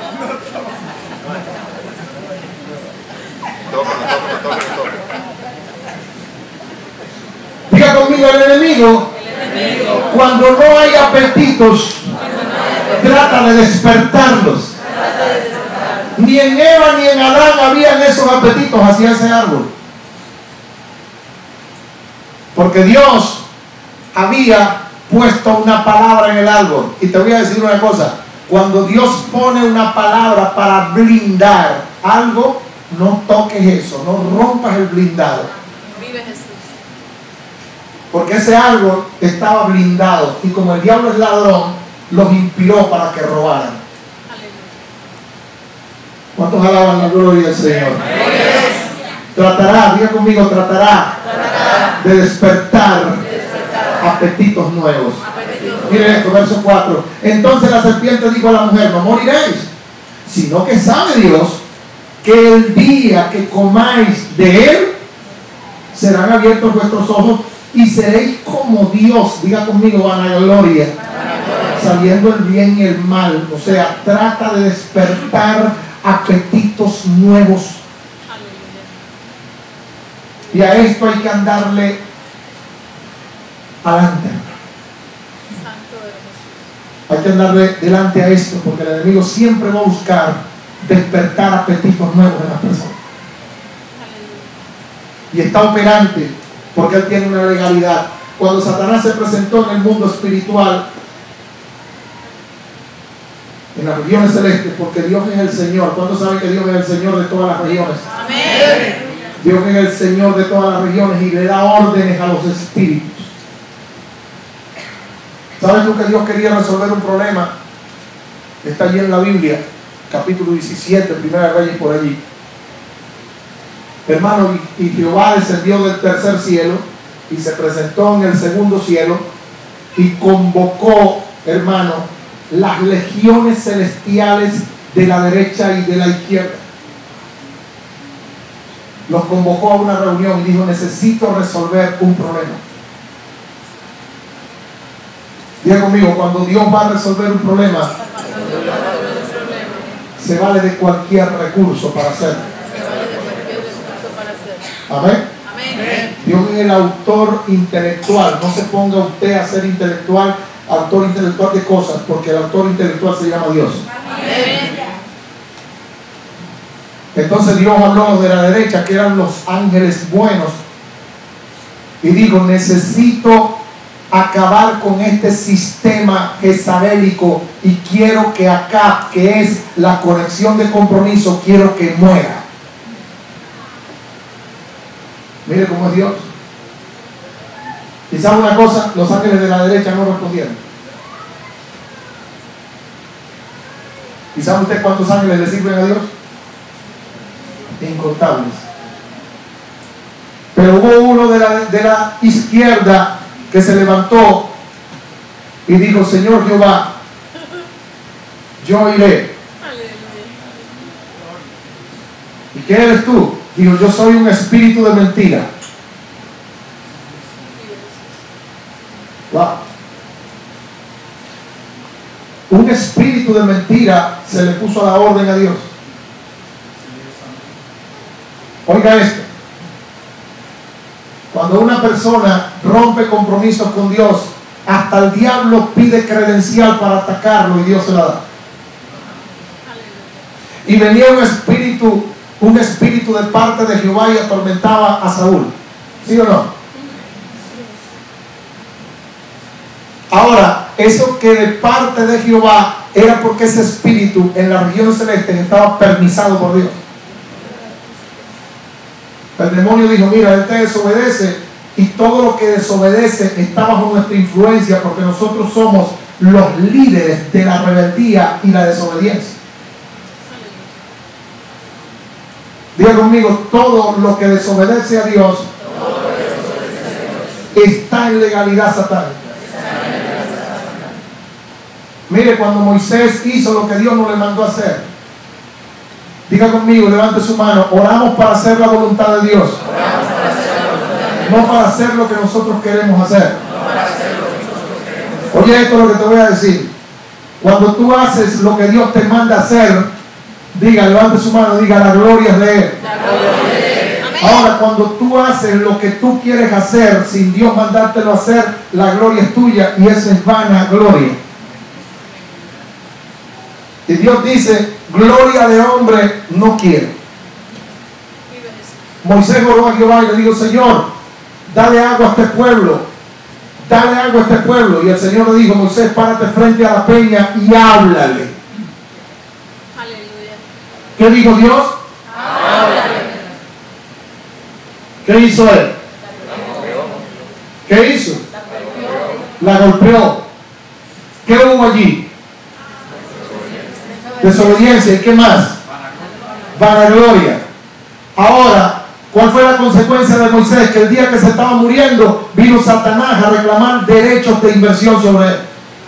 Diga conmigo, el enemigo, cuando no hay apetitos, trata de despertarlos. Ni en Eva ni en Adán habían esos apetitos hacia ese árbol, porque Dios había puesto una palabra en el árbol. Y te voy a decir una cosa, Cuando Dios pone una palabra para blindar algo, no toques eso, no rompas el blindado. Vive Jesús. Porque ese algo estaba blindado y como el diablo es ladrón, los inspiró para que robaran. Aleluya. ¿Cuántos alaban la gloria del Señor? Tratará, diga conmigo, tratará de despertar apetitos nuevos. Mire esto, verso 4. Entonces la serpiente dijo a la mujer: no moriréis, sino que sabe Dios que el día que comáis de él, serán abiertos vuestros ojos y seréis como Dios. Diga conmigo, vanagloria, sabiendo el bien y el mal. O sea, trata de despertar apetitos nuevos. Y a esto hay que andarle adelante. Santo eres Jesús. Hay que andarle delante a esto, porque el enemigo siempre va a buscar despertar apetitos nuevos en las personas. Aleluya. Y está operante, porque él tiene una legalidad. Cuando Satanás se presentó en el mundo espiritual, en las regiones celestes, porque Dios es el Señor. ¿Cuántos saben que Dios es el Señor de todas las regiones? Amén. Dios es el Señor de todas las regiones y le da órdenes a los espíritus. ¿Sabes tú que Dios quería resolver un problema? Está allí en la Biblia, capítulo 17, Primera Reyes, por allí. Hermano, y Jehová descendió del tercer cielo y se presentó en el segundo cielo y convocó, hermano, las legiones celestiales de la derecha y de la izquierda. Los convocó a una reunión y dijo: necesito resolver un problema. Diga conmigo, cuando Dios va a resolver un problema, se vale de cualquier recurso para hacerlo. Amén. Amén. Dios es el autor intelectual. No se ponga usted a ser intelectual, autor intelectual de cosas, porque el autor intelectual se llama Dios. Amén. Entonces Dios habló de la derecha, que eran los ángeles buenos, y dijo: necesito acabar con este sistema jezabélico y quiero que acá, que es la conexión de compromiso, quiero que muera. Mire cómo es Dios. Y sabe una cosa, los ángeles de la derecha no respondieron. ¿Y sabe usted cuántos ángeles le sirven a Dios? Incontables. Pero hubo uno de la izquierda que se levantó y dijo: Señor Jehová, yo iré. ¿Y qué eres tú? Dijo: yo soy un espíritu de mentira. Wow. Un espíritu de mentira se le puso a la orden a Dios. Oiga esto: cuando una persona rompe compromisos con Dios, hasta el diablo pide credencial para atacarlo y Dios se la da. Y venía un espíritu de parte de Jehová y atormentaba a Saúl. ¿Sí o no? Ahora, eso que de parte de Jehová era porque ese espíritu en la región celeste estaba permisado por Dios. El demonio dijo: mira, él te desobedece, y todo lo que desobedece está bajo nuestra influencia, porque nosotros somos los líderes de la rebeldía y la desobediencia. Diga conmigo: todo lo que desobedece a Dios está en legalidad satánica. Mire, cuando Moisés hizo lo que Dios no le mandó a hacer, diga conmigo, levante su mano: oramos para hacer la voluntad de Dios, no para hacer lo que nosotros queremos hacer. Oye, esto es lo que te voy a decir. Cuando tú haces lo que Dios te manda hacer, diga, levante su mano, diga: la gloria es de Él. Ahora, cuando tú haces lo que tú quieres hacer sin Dios mandártelo a hacer, la gloria es tuya y esa es vana gloria. Y Dios dice: gloria de hombre no quiero. Moisés oró a Jehová y le dijo: Señor, dale agua a este pueblo, dale agua a este pueblo. Y el Señor le dijo: Moisés, párate frente a la peña y háblale. ¿Qué dijo Dios? ¿Qué hizo él? ¿Qué hizo? La golpeó. ¿Qué hubo allí? Desobediencia. ¿Y qué más? Vanagloria. Ahora, ¿cuál fue la consecuencia de Moisés? Que el día que se estaba muriendo, vino Satanás a reclamar derechos de inversión sobre él.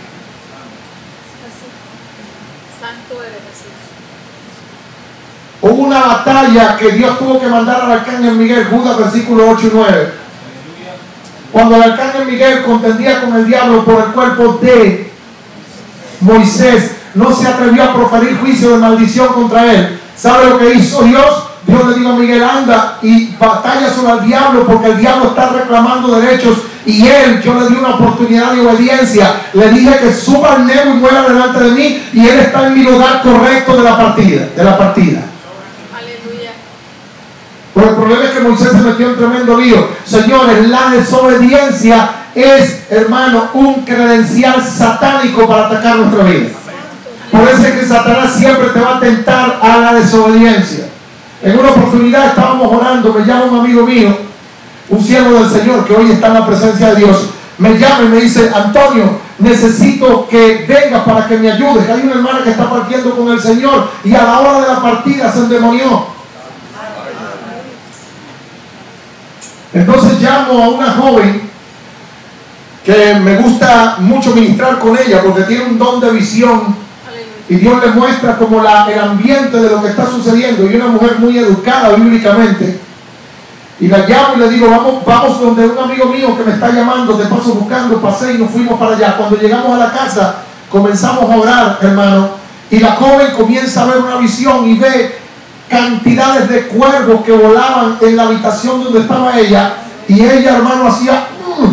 Santo eres Jesús. Hubo una batalla que Dios tuvo que mandar al arcángel Miguel, Judas versículos 8 y 9. Cuando el arcángel Miguel contendía con el diablo por el cuerpo de Moisés, no se atrevió a proferir juicio de maldición contra él. ¿Sabe lo que hizo Dios? Dios le dijo a Miguel, anda y batalla sobre el diablo, porque el diablo está reclamando derechos, y yo le di una oportunidad de obediencia. Le dije que suba al nebo y muera delante de mí, y él está en mi lugar correcto de la partida. Aleluya. Pero el problema es que Moisés se metió en tremendo lío. Señores, la desobediencia es, hermano, un credencial satánico para atacar nuestra vida. Por eso es que Satanás siempre te va a tentar a la desobediencia. En una oportunidad estábamos orando, me llama un amigo mío, un siervo del Señor que hoy está en la presencia de Dios, me llama y me dice, Antonio, necesito que vengas para que me ayudes. Hay una hermana que está partiendo con el Señor y a la hora de la partida se endemonió. Entonces llamo a una joven que me gusta mucho ministrar con ella porque tiene un don de visión. Y Dios le muestra como el ambiente de lo que está sucediendo. Y una mujer muy educada bíblicamente. Y la llamo y le digo, vamos donde un amigo mío que me está llamando, de paso buscando, pasé y nos fuimos para allá. Cuando llegamos a la casa, comenzamos a orar, hermano. Y la joven comienza a ver una visión y ve cantidades de cuervos que volaban en la habitación donde estaba ella. Y ella, hermano, hacía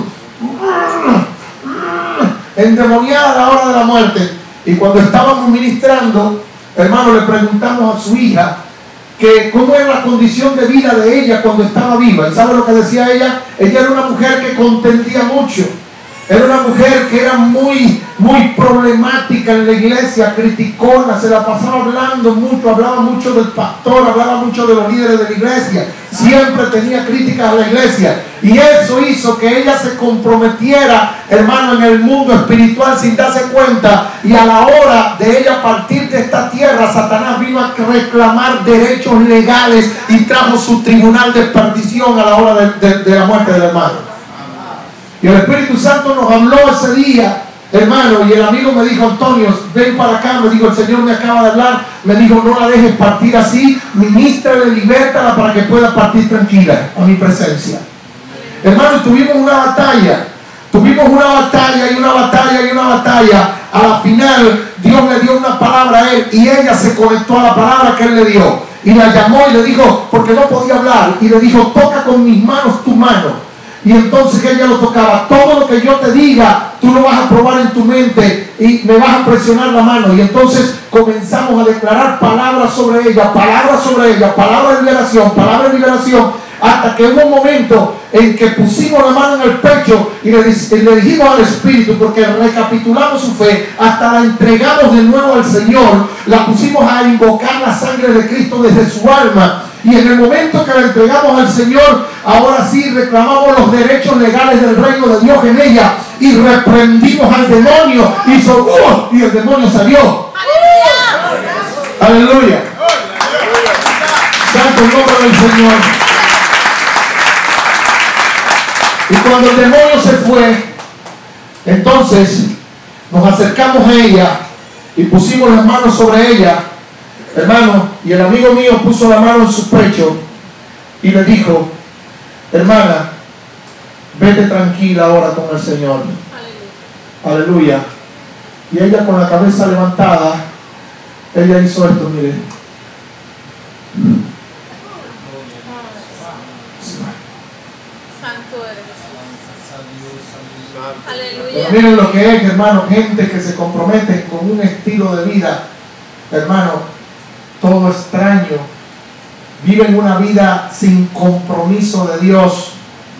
endemoniada a la hora de la muerte. Y cuando estábamos ministrando, hermano, le preguntamos a su hija que cómo era la condición de vida de ella cuando estaba viva. ¿Y sabe lo que decía ella? Ella era una mujer que contendía mucho. Era una mujer que era muy problemática en la iglesia, criticona, se la pasaba hablando mucho, hablaba mucho del pastor, hablaba mucho de los líderes de la iglesia, siempre tenía críticas a la iglesia. Y eso hizo que ella se comprometiera, hermano, en el mundo espiritual sin darse cuenta. Y a la hora de ella partir de esta tierra, Satanás vino a reclamar derechos legales y trajo su tribunal de perdición a la hora de la muerte del hermano. Y el Espíritu Santo nos habló ese día, hermano, y el amigo me dijo, Antonio, ven para acá. Me dijo, el Señor me acaba de hablar. Me dijo, no la dejes partir así, ministrale, libértala para que pueda partir tranquila a mi presencia. Hermano, tuvimos una batalla. A la final, Dios le dio una palabra a él y ella se conectó a la palabra que él le dio. Y la llamó y le dijo, porque no podía hablar, y le dijo, toca con mis manos tu mano. Y entonces ella lo tocaba. Todo lo que yo te diga, tú lo vas a probar en tu mente y me vas a presionar la mano. Y entonces comenzamos a declarar palabras sobre ella, palabras de liberación, hasta que hubo un momento en que pusimos la mano en el pecho y le dijimos al Espíritu, porque recapitulamos su fe, hasta la entregamos de nuevo al Señor, la pusimos a invocar la sangre de Cristo desde su alma. Y en el momento que la entregamos al Señor, ahora sí reclamamos los derechos legales del reino de Dios en ella y reprendimos al demonio. Hizo y el demonio salió. Aleluya. Santo el nombre del Señor. Y cuando el demonio se fue, entonces nos acercamos a ella y pusimos las manos sobre ella, hermano, y el amigo mío puso la mano en su pecho y le dijo, hermana, vete tranquila ahora con el Señor. Aleluya. Y ella con la cabeza levantada, ella hizo esto, mire. Santo eres Jesús. Aleluya. Pero miren lo que es, hermano, gente que se compromete con un estilo de vida, hermano, todo extraño, viven una vida sin compromiso de Dios.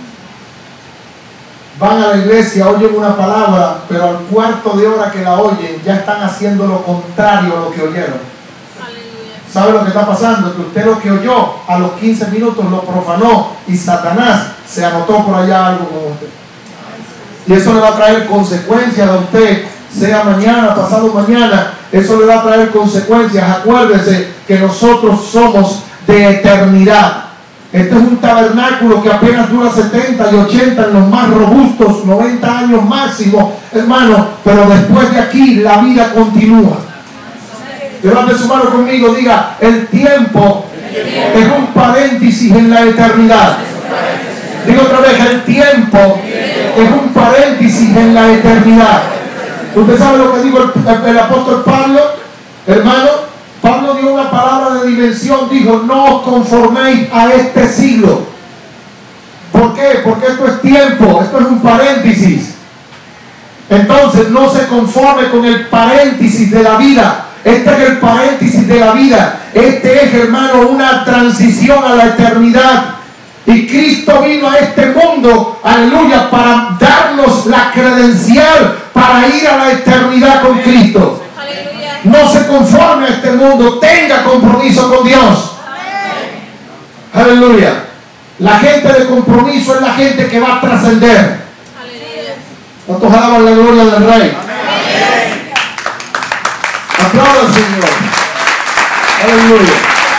Van a la iglesia, oyen una palabra, pero al cuarto de hora que la oyen ya están haciendo lo contrario a lo que oyeron. Aleluya. ¿Sabe lo que está pasando? Que usted lo que oyó a los 15 minutos lo profanó y Satanás se anotó por allá algo con usted. Y eso le va a traer consecuencias a usted, sea mañana, pasado mañana, eso le va a traer consecuencias. Acuérdese que nosotros somos de eternidad. Este es un tabernáculo que apenas dura 70 y 80 en los más robustos, 90 años máximo, hermano, pero después de aquí la vida continúa. Levante su mano conmigo, diga, el tiempo es un paréntesis en la eternidad. Digo otra vez, el tiempo es un paréntesis en la eternidad. ¿Usted sabe lo que dijo el apóstol Pablo? Hermano, Pablo dio una palabra de dimensión, dijo, no os conforméis a este siglo. ¿Por qué? Porque esto es tiempo, esto es un paréntesis. Entonces no se conforme con el paréntesis de la vida. Este es el paréntesis de la vida. Este es, hermano, una transición a la eternidad. Y Cristo vino a este mundo, aleluya, para darnos la credencial para ir a la eternidad con Cristo. Aleluya. No se conforme a este mundo, tenga compromiso con Dios. Amén. Aleluya. La gente de compromiso es la gente que va a trascender. ¿Cuántos alaban la gloria del Rey? Amén. Aplaudan al Señor. Aleluya.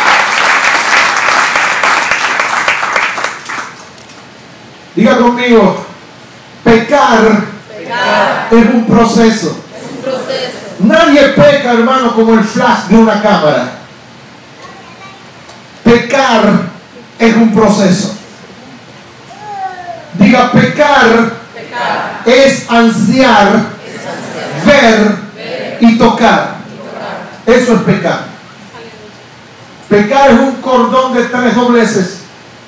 Diga conmigo, pecar es un proceso. Nadie peca, hermano, como el flash de una cámara. Pecar es un proceso. Diga, pecar es ansiar, ver y tocar. Eso es pecar. Pecar es un cordón de 3 dobleces.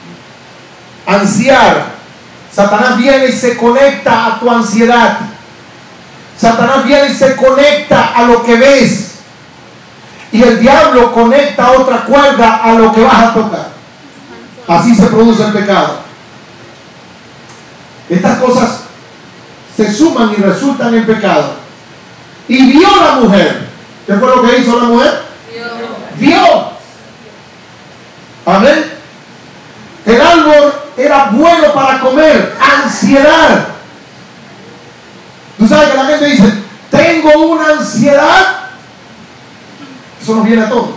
Ansiar. Satanás viene y se conecta a tu ansiedad. Satanás viene y se conecta a lo que ves. Y el diablo conecta otra cuerda a lo que vas a tocar. Así se produce el pecado. Estas cosas se suman y resultan en pecado. Y vio la mujer. ¿Qué fue lo que hizo la mujer? Vio. Amén. El árbol era bueno para comer. Ansiedad. Tú sabes que la gente dice, tengo una ansiedad. Eso nos viene a todos.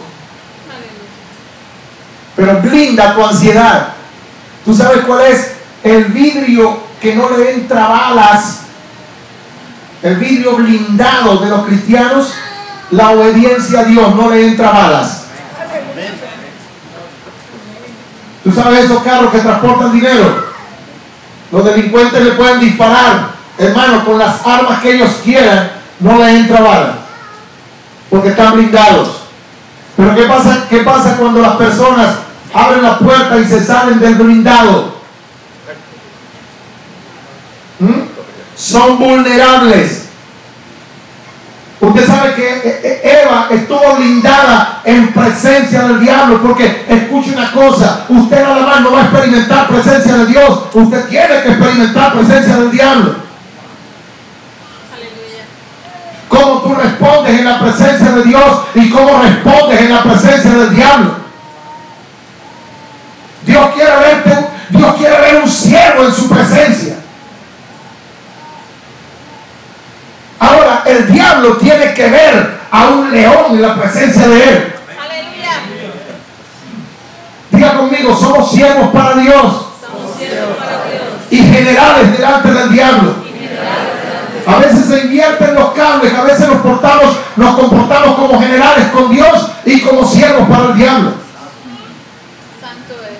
Pero blinda tu ansiedad. ¿Tú sabes cuál es el vidrio que no le entra balas? El vidrio blindado de los cristianos, la obediencia a Dios, no le entra balas. ¿Tú sabes esos carros que transportan dinero? Los delincuentes le pueden disparar, hermano, con las armas que ellos quieran, no le entra bala, porque están blindados. Pero ¿qué pasa cuando las personas abren la puerta y se salen del blindado? Son vulnerables. Usted sabe que Eva estuvo blindada en presencia del diablo, porque escuche una cosa, usted nada más no va a experimentar presencia de Dios, usted tiene que experimentar presencia del diablo. Aleluya. Cómo tú respondes en la presencia de Dios y cómo respondes en la presencia del diablo. Dios quiere ver un siervo en su presencia. Ahora, el diablo tiene que ver a un león en la presencia de él. Aleluya. Diga conmigo, somos siervos para Dios. Somos siervos para Dios. Y generales delante del diablo. A veces se invierten los cables, a veces nos comportamos como generales con Dios y como siervos para el diablo. Santo es.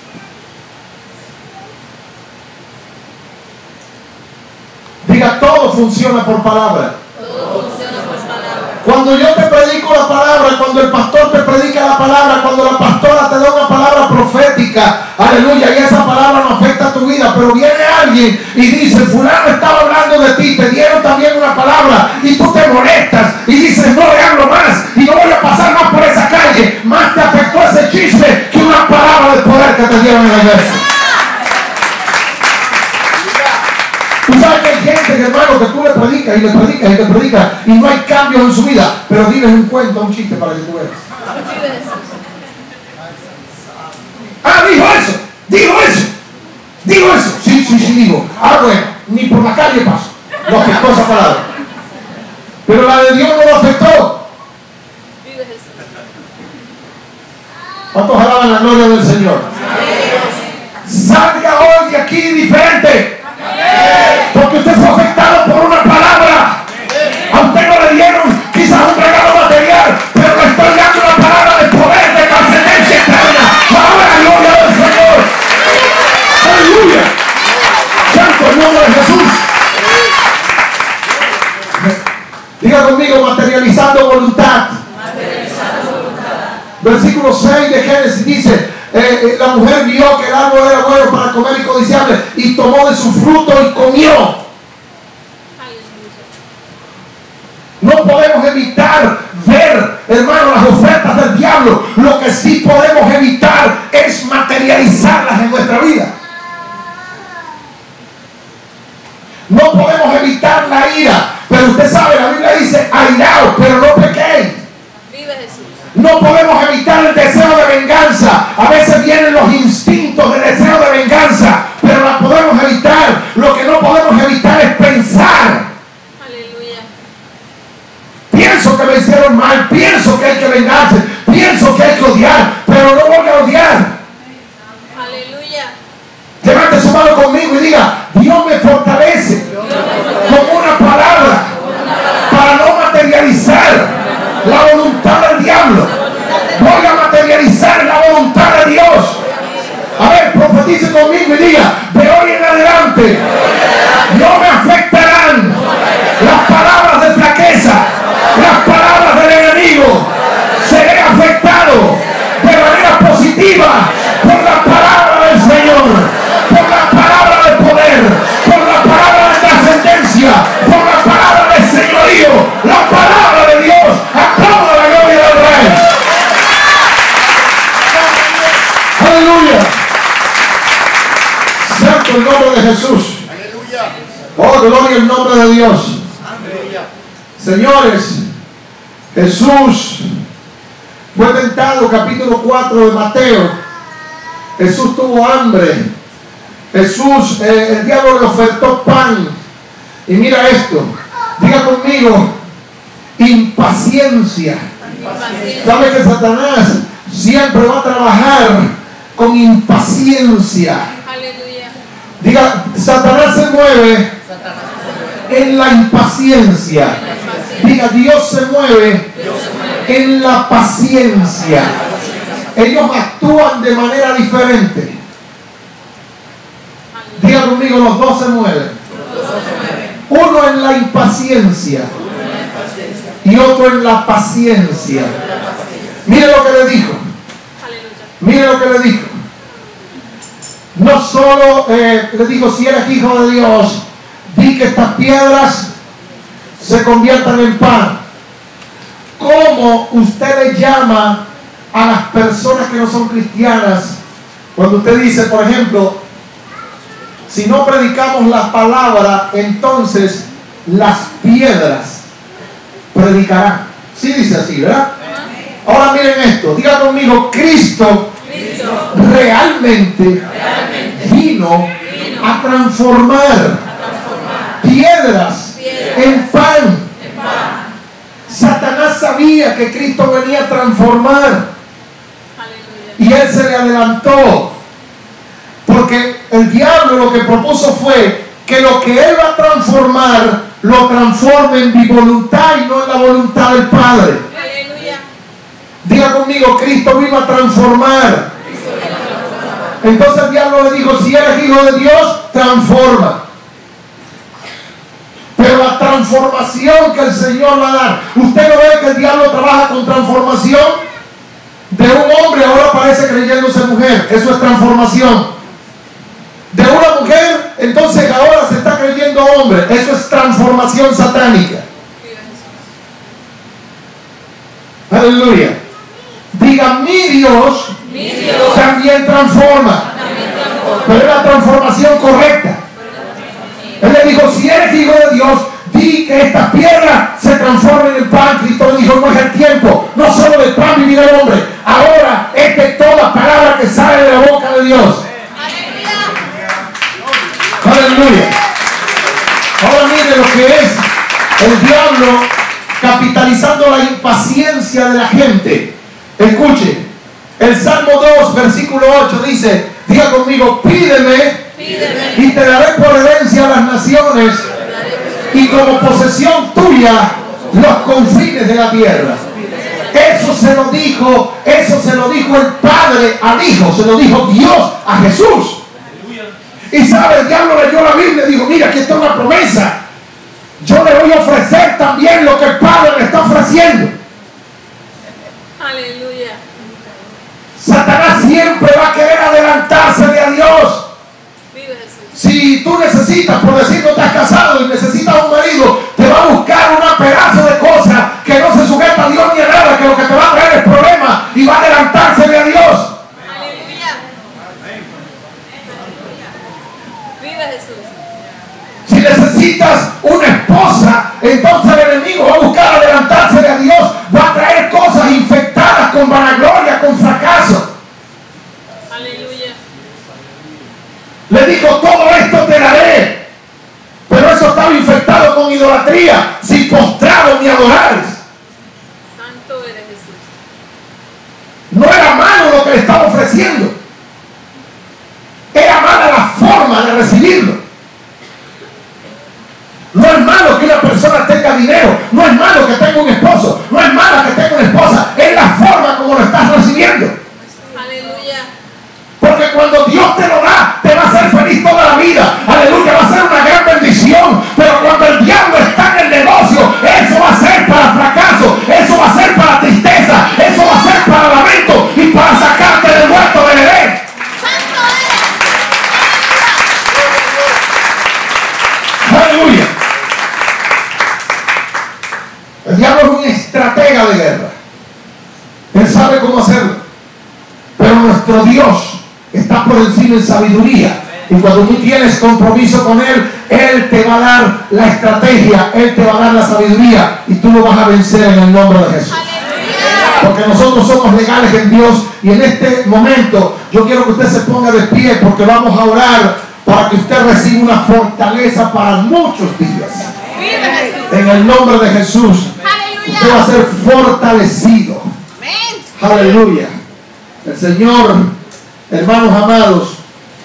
Diga, todo funciona por palabra. Todo funciona por palabra. Cuando yo te predico la palabra, cuando el pastor te predica la palabra, cuando la pastora te da una palabra profética, aleluya, y esa palabra no afecta a tu vida, pero viene alguien y dice, fulano estaba hablando de ti, te dieron también una palabra, y tú te molestas y dices, no le hablo más, y no voy a pasar más por esa calle. Más te afectó ese chisme que una palabra de poder que te dieron en la iglesia. Tú sabes que hay gente, hermano, que tú le predicas y le predicas y le predicas y no hay cambios en su vida, pero diles un cuento, un chiste para que tú veas. Ah, dijo eso. Sí, digo. Ah, bueno, ni por la calle paso. Lo afectó esa palabra. Pero la de Dios no lo afectó. Vive Jesús. ¿Cuántos alaban la gloria del Señor? Salga hoy de aquí diferente. Porque usted fue afectado por una palabra. A usted no le dieron quizás un regalo material, pero le estoy dando una palabra de poder, de trascendencia eterna. ¡Alaba la gloria del Señor! ¡Aleluya! ¡Santo el nombre de Jesús! Diga conmigo, materializando voluntad. Versículo 6 de Génesis dice, la mujer vio que el árbol era bueno para comer y codiciable, y tomó de su fruto y comió. No podemos evitar ver, hermano, las ofertas del diablo. Lo que sí podemos evitar es materializarlas en nuestra vida. No podemos evitar la ira, pero usted sabe, la Biblia dice, airaos, pero no pequéis. Vive Jesús. No podemos evitar el deseo de venganza. A veces vienen los instintos de deseo de venganza, pero la podemos evitar. Lo que no podemos evitar es pensar. Aleluya. Pienso que me hicieron mal, pienso que hay que vengarse, pienso que hay que odiar, pero no voy a odiar. Aleluya. Levante su mano conmigo y diga, Dios me fortalece con una palabra para no materializar la voluntad del diablo. Voy a materializar la voluntad de Dios. A ver, profetice conmigo y diga, de hoy en adelante no me afectarán las palabras de flaqueza, las palabras del enemigo. Seré afectado de manera positiva por la palabra del Señor, por la palabra de poder, por la palabra de trascendencia, por la palabra de señorío, la palabra de Dios. Aplauda la gloria del Rey. Aleluya. Santo el nombre de Jesús. Aleluya. Oh, gloria al nombre de Dios. Aleluya. Señores, Jesús fue tentado, capítulo 4 de Mateo. Jesús tuvo hambre. Jesús, el diablo le ofertó pan. Y mira esto, diga conmigo, impaciencia. ¿Sabe que Satanás siempre va a trabajar con impaciencia? Aleluya. Diga, Satanás se mueve en la impaciencia. Diga, Dios se mueve en la paciencia. Ellos actúan de manera diferente. Diga conmigo, los dos se mueven. Uno en la impaciencia y otro en la paciencia. Mire lo que le dijo. Mire lo que le dijo. No solo le dijo, si eres hijo de Dios, di que estas piedras se conviertan en pan. ¿Cómo usted le llama a las personas que no son cristianas cuando usted dice, por ejemplo, si no predicamos la palabra, entonces las piedras predicarán? Sí dice así, ¿verdad? Ahora miren esto, diga conmigo, Cristo realmente vino a transformar piedras en pan. Satanás sabía que Cristo venía a transformar y él se le adelantó, porque el diablo lo que propuso fue que lo que él va a transformar lo transforme en mi voluntad y no en la voluntad del Padre. Diga conmigo, Cristo vino a transformar. Entonces el diablo le dijo, si eres hijo de Dios, transforma. Pero la transformación que el Señor va a dar, usted no ve que el diablo trabaja con transformación. De un hombre ahora parece creyéndose mujer, eso es transformación. De una mujer, entonces ahora se está creyendo hombre, eso es transformación satánica. Aleluya. Diga, mi Dios también transforma, pero es la transformación correcta. Él le dijo, si eres hijo de Dios, di ti que estas piedras se transformen en pan. Cristo dijo, no es el tiempo, no solo del pan vivirá el hombre. Ahora es de toda palabra que sale de la boca de Dios. Aleluya. Ahora mire lo que es el diablo capitalizando la impaciencia de la gente. Escuche, el Salmo 2, versículo 8 dice, diga conmigo, pídeme y te daré por herencia a las naciones y como posesión tuya los confines de la tierra. Eso se lo dijo el Padre al Hijo, se lo dijo Dios a Jesús. Y sabe, el diablo leyó la Biblia y dijo, mira, aquí está una promesa. Yo le voy a ofrecer también lo que el Padre me está ofreciendo. Aleluya. Satanás siempre va a querer adelantarse de a Dios. Vive Jesús. Si tú necesitas, por decir no estás casado y necesitas un marido, te va a buscar una pedazo de cosa que no se sujeta a Dios ni a nada, que lo que te va a traer es problema y va a adelantarse de a Dios. Aleluya. Vive Jesús. Si necesitas una esposa, entonces el enemigo va a buscar adelantarse de a Dios, va a traer cosas infectadas con vanagloria, con fracaso. Aleluya. Le dijo, todo esto te daré, pero eso estaba infectado con idolatría, si postrado me adorares. Santo eres Jesús. No era malo lo que le estaba ofreciendo, era mala la forma de recibirlo. No es malo que una persona tenga dinero, no es malo que tenga un esposo, no es malo que tenga una esposa, es la forma como lo estás recibiendo. Aleluya. Porque cuando Dios te lo da, te va a hacer feliz toda la vida. Aleluya, va a ser una gran bendición. Pero cuando el diablo está en el negocio, eso va a ser para fracaso, eso va a ser para tristeza, eso va a ser para lamento y para sacarte del huerto del Edén. Aleluya. El diablo es un estratega de guerra. Él sabe cómo hacerlo. Pero nuestro Dios está por encima en sabiduría. Y cuando tú tienes compromiso con Él, Él te va a dar la estrategia, Él te va a dar la sabiduría y tú lo vas a vencer en el nombre de Jesús. Porque nosotros somos legales en Dios. Y en este momento yo quiero que usted se ponga de pie porque vamos a orar para que usted reciba una fortaleza para muchos días. En el nombre de Jesús, usted va a ser fortalecido. Aleluya. El Señor, hermanos amados,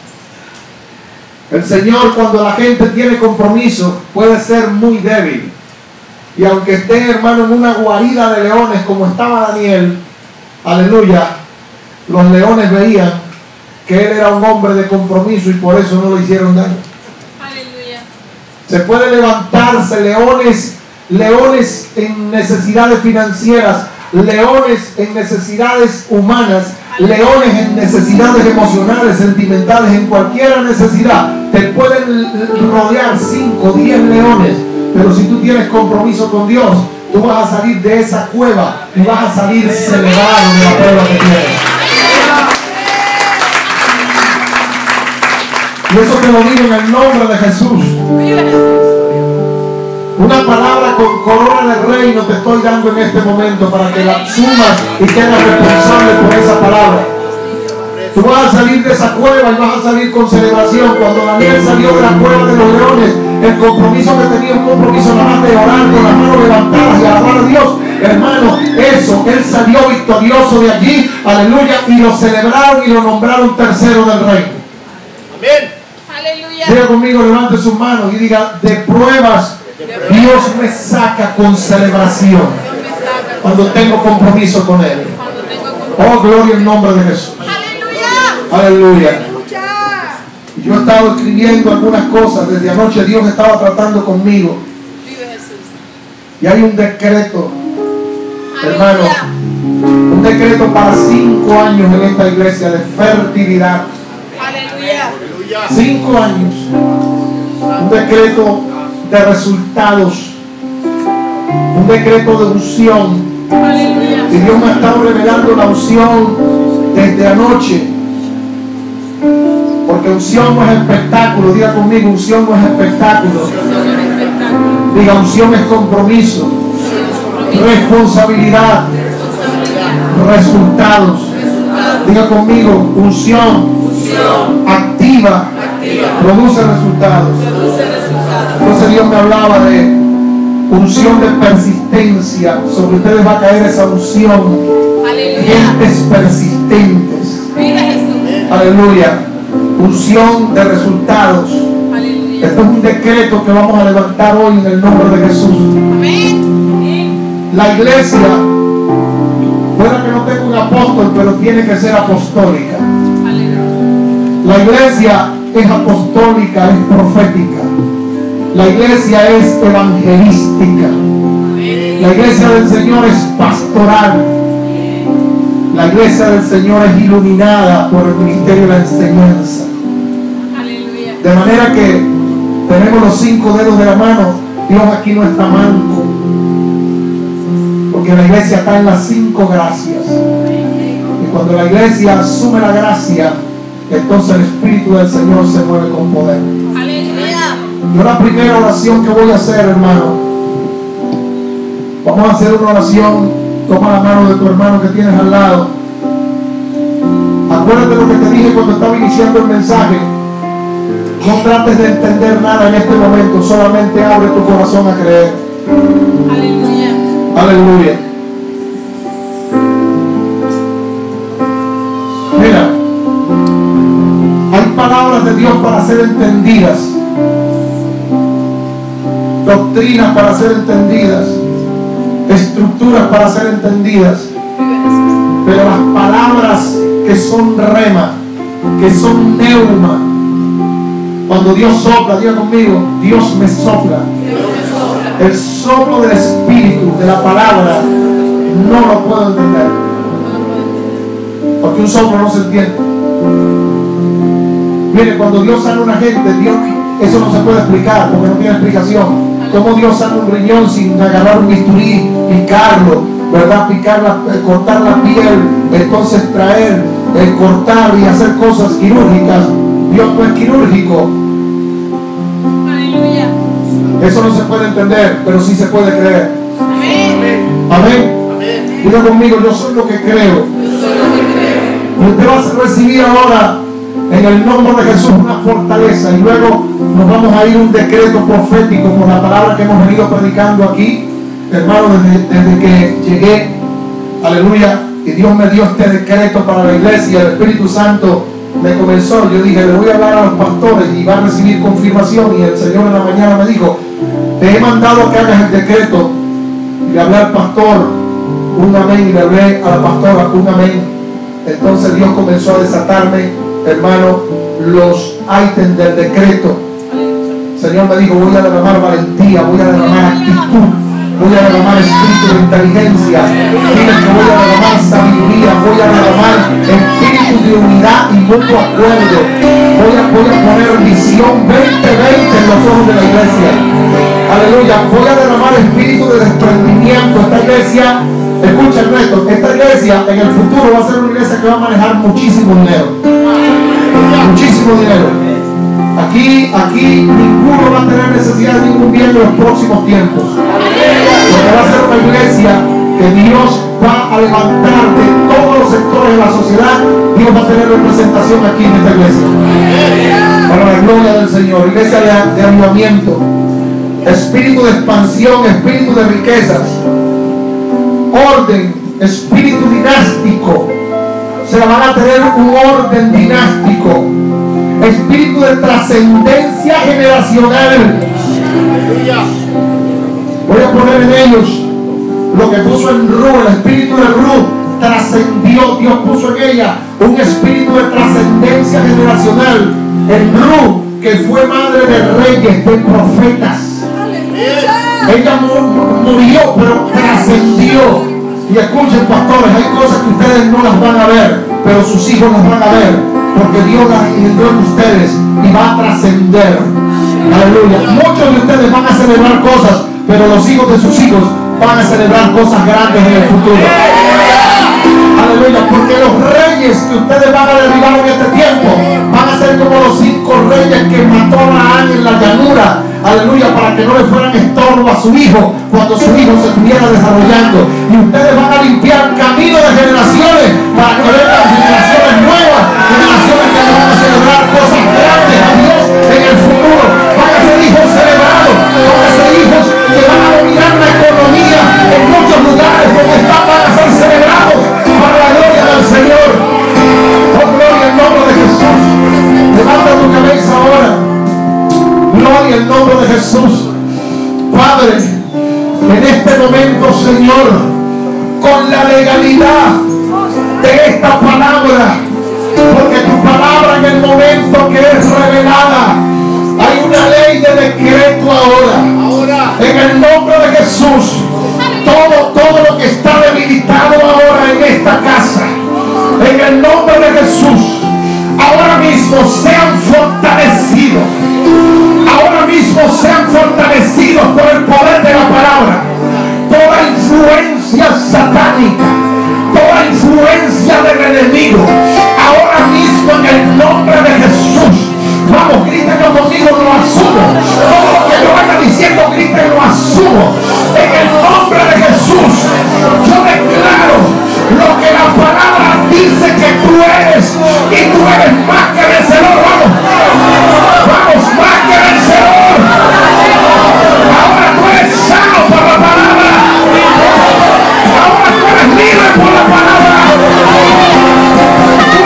el Señor, cuando la gente tiene compromiso, puede ser muy débil. Y aunque esté, hermano, en una guarida de leones como estaba Daniel, aleluya, los leones veían que él era un hombre de compromiso y por eso no le hicieron daño. Aleluya. Se puede levantarse leones en necesidades financieras, leones en necesidades humanas, leones en necesidades emocionales, sentimentales, en cualquier necesidad. Te pueden rodear 5, 10 leones, pero si tú tienes compromiso con Dios, tú vas a salir de esa cueva y vas a salir celebrado de la prueba que tienes. Y eso te lo digo en el nombre de Jesús. Una palabra con corona de reino te estoy dando en este momento para que la sumas y quedas responsable por esa palabra. Tú vas a salir de esa cueva y vas a salir con celebración. Cuando Daniel salió de la cueva de los leones, el compromiso que tenía, un compromiso nada más de orar con las manos levantadas y alabar a Dios, hermano, eso, él salió victorioso de allí, aleluya, y lo celebraron y lo nombraron tercero del reino. Amén. Aleluya. Diga conmigo, levante sus manos y diga, de pruebas Dios me saca con celebración cuando tengo compromiso con Él. Oh, gloria en nombre de Jesús. Aleluya. Yo he estado escribiendo algunas cosas. Desde anoche Dios estaba tratando conmigo. Y hay un decreto, hermano, un decreto para 5 años en esta iglesia de fertilidad. 5 años. Un decreto de resultados, un decreto de unción. Y Dios me ha estado revelando la unción desde anoche, porque unción no es espectáculo. Diga conmigo, unción no es espectáculo. Diga, unción es compromiso, responsabilidad, resultados. Diga conmigo, unción activa, produce resultados. Entonces Dios me hablaba de unción de persistencia. Sobre ustedes va a caer esa unción. Gentes persistentes. Aleluya. Unción de resultados. Esto es un decreto que vamos a levantar hoy en el nombre de Jesús. La iglesia, puede que no tenga un apóstol, pero tiene que ser apostólica. La iglesia es apostólica, es profética. La iglesia es evangelística. La iglesia del Señor es pastoral. La iglesia del Señor es iluminada por el ministerio de la enseñanza. De manera que tenemos los 5 dedos de la mano. Dios aquí no está manco, porque la iglesia está en las 5 gracias. Y cuando la iglesia asume la gracia, entonces el Espíritu del Señor se mueve con poder. Yo la primera oración que voy a hacer, hermano, vamos a hacer una oración. Toma la mano de tu hermano que tienes al lado. Acuérdate lo que te dije cuando estaba iniciando el mensaje. No trates de entender nada en este momento, solamente abre tu corazón a creer. Aleluya. Aleluya. Mira, hay palabras de Dios para ser entendidas, doctrinas para ser entendidas, estructuras para ser entendidas, pero las palabras que son rema, que son neuma, cuando Dios sopla, diga conmigo, Dios me sopla. El soplo del Espíritu, de la palabra, no lo puedo entender, porque un soplo no se entiende. Mire, cuando Dios sana a una gente, Dios, eso no se puede explicar, porque no tiene explicación. Cómo Dios sana un riñón sin agarrar un bisturí, picarlo, ¿verdad? Cortar la piel, entonces traer, cortar y hacer cosas quirúrgicas. Dios no es quirúrgico. Aleluya. Eso no se puede entender, pero sí se puede creer. Amén. Amén. Diga conmigo, yo soy lo que creo. Y usted va a recibir ahora en el nombre de Jesús una fortaleza, y luego nos vamos a ir a un decreto profético por la palabra que hemos venido predicando aquí, hermano, desde que llegué. Aleluya. Y Dios me dio este decreto para la iglesia. El Espíritu Santo me comenzó. Yo dije, le voy a hablar a los pastores y va a recibir confirmación. Y el Señor en la mañana me dijo, te he mandado que hagas el decreto. Y le hablé al pastor un amén, y le hablé a la pastora un amén. Entonces Dios comenzó a desatarme, hermano, los ítems del decreto. El Señor me dijo, voy a derramar valentía, voy a derramar actitud, voy a derramar espíritu de inteligencia, dile que voy a derramar sabiduría, voy a derramar espíritu de unidad y mutuo acuerdo, voy a poner visión 2020 en los ojos de la iglesia. Aleluya. Voy a derramar espíritu de desprendimiento. Esta iglesia, escucha el reto, esta iglesia en el futuro va a ser una iglesia que va a manejar muchísimo dinero. Muchísimo dinero. Aquí ninguno va a tener necesidad de ningún bien en los próximos tiempos. Porque va a ser una iglesia que Dios va a levantar de todos los sectores de la sociedad. Dios va a tener representación aquí en esta iglesia. Para la gloria del Señor. Iglesia de avivamiento, espíritu de expansión, espíritu de riquezas, orden, espíritu dinástico. Se van a tener un orden dinástico, espíritu de trascendencia generacional. Voy a poner en ellos lo que puso en Ruth, el espíritu de Ruth trascendió. Dios puso en ella un espíritu de trascendencia generacional. En Ruth, que fue madre de reyes, de profetas. Ella murió, pero trascendió. Y escuchen, pastores, hay cosas que ustedes no las van a ver, pero sus hijos las van a ver, porque Dios las engendró en ustedes y va a trascender. Aleluya. Muchos de ustedes van a celebrar cosas, pero los hijos de sus hijos van a celebrar cosas grandes en el futuro. Aleluya. Porque los reyes que ustedes van a derribar en este tiempo van a ser como los 5 reyes que mató a Abraham en la llanura. aleluya, para que no le fueran estorbo a su hijo cuando su hijo se estuviera desarrollando. Y ustedes van a limpiar camino de generaciones para que vengan generaciones nuevas, generaciones que van a celebrar cosas grandes a Dios en el futuro. Van a ser hijos celebrados, van a ser hijos que van a dominar la economía en muchos lugares donde están, van a ser celebrados para la gloria del Señor. Oh, gloria al nombre de Jesús. Levanta tu cabeza ahora. Gloria al nombre de Jesús. Padre, en este momento, Señor, con la legalidad de esta palabra, porque tu palabra en el momento que es revelada, hay una ley de decreto ahora. En el nombre de Jesús, todo lo que está debilitado ahora en esta casa, en el nombre de Jesús, ahora mismo sean fortalecidos. Ahora mismo sean fortalecidos por el poder de la palabra. Toda influencia satánica, toda influencia del enemigo, ahora mismo en el nombre de Jesús. Vamos, grítenlo conmigo, lo asumo. Todo lo que yo vaya diciendo, grítenlo, asumo. En el nombre de Jesús, yo declaro lo que la palabra dice que tú eres, y tú eres más que vencedor. Vamos, más que vencedor. Ahora tú eres sano por la palabra. Ahora tú eres libre por la palabra.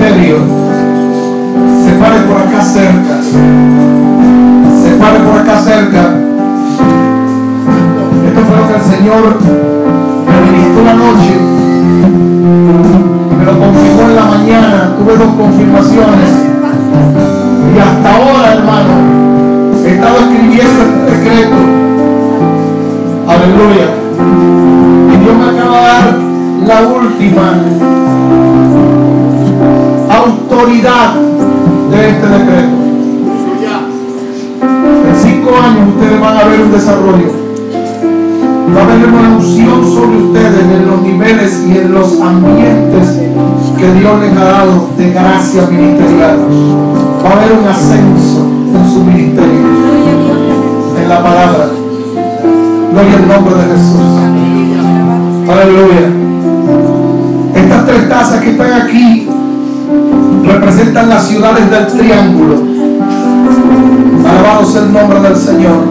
ministerio se pare por acá cerca. Se pare por acá cerca. Esto fue lo que el Señor me ministró la noche. Me lo confirmó en la mañana. Tuve 2 confirmaciones. Y hasta ahora, hermano, he estado escribiendo este decreto. Aleluya. Y Dios me acaba de dar la última autoridad de este decreto. En 5 años ustedes van a ver un desarrollo. Va a haber una unción sobre ustedes en los niveles y en los ambientes que Dios les ha dado de gracia ministerial. Va a haber un ascenso en su ministerio, en la palabra. Gloria al nombre de Jesús. Aleluya. Estas 3 tazas que están aquí representan las ciudades del triángulo. Alabado sea el nombre del Señor.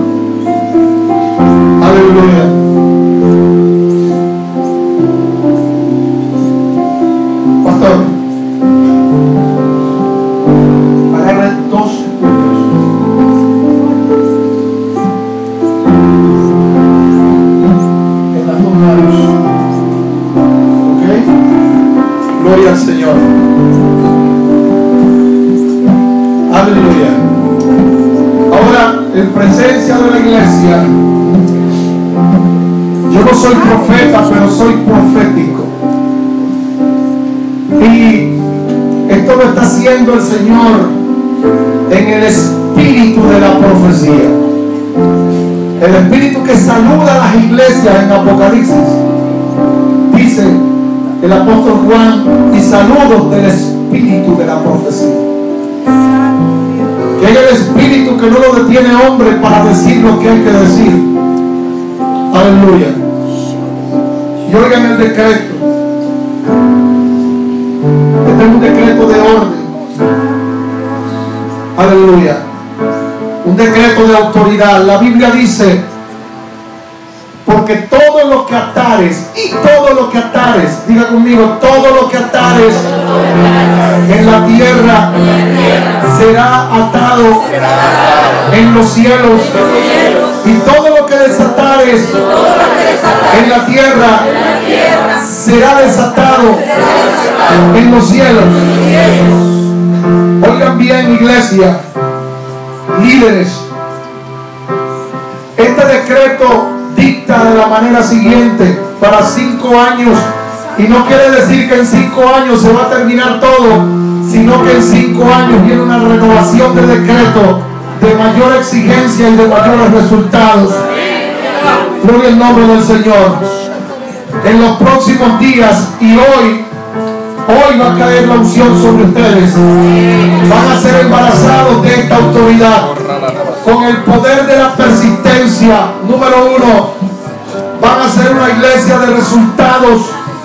Aleluya. Pastor, agarre 2 en las 2 manos. ¿Ok? Gloria al Señor. Aleluya. Ahora, en presencia de la iglesia, yo no soy profeta, pero soy profético. Y esto lo está haciendo el Señor en el espíritu de la profecía. El espíritu que saluda a las iglesias en Apocalipsis. Dice el apóstol Juan, y saludos del espíritu de la profecía. Que hay el espíritu que no lo detiene hombre para decir lo que hay que decir. Aleluya. Y oigan el decreto. Este es un decreto de orden. Aleluya. Un decreto de autoridad. La Biblia dice, porque todo lo que atares, y todo lo que atares, diga conmigo, todo lo que atares en la tierra será atado en los cielos, y todo lo que desatares en la tierra será desatado en los cielos. Oigan bien, iglesia, líderes, este decreto dicta de la manera siguiente para 5 años, y no quiere decir que en 5 años se va a terminar todo, sino que en 5 años viene una renovación de decreto de mayor exigencia y de mayores resultados. Gloria al nombre del Señor. En los próximos días y hoy va a caer la unción sobre ustedes. Van a ser embarazados de esta autoridad con el poder de la persistencia. Número 1, van a ser una iglesia de resultados.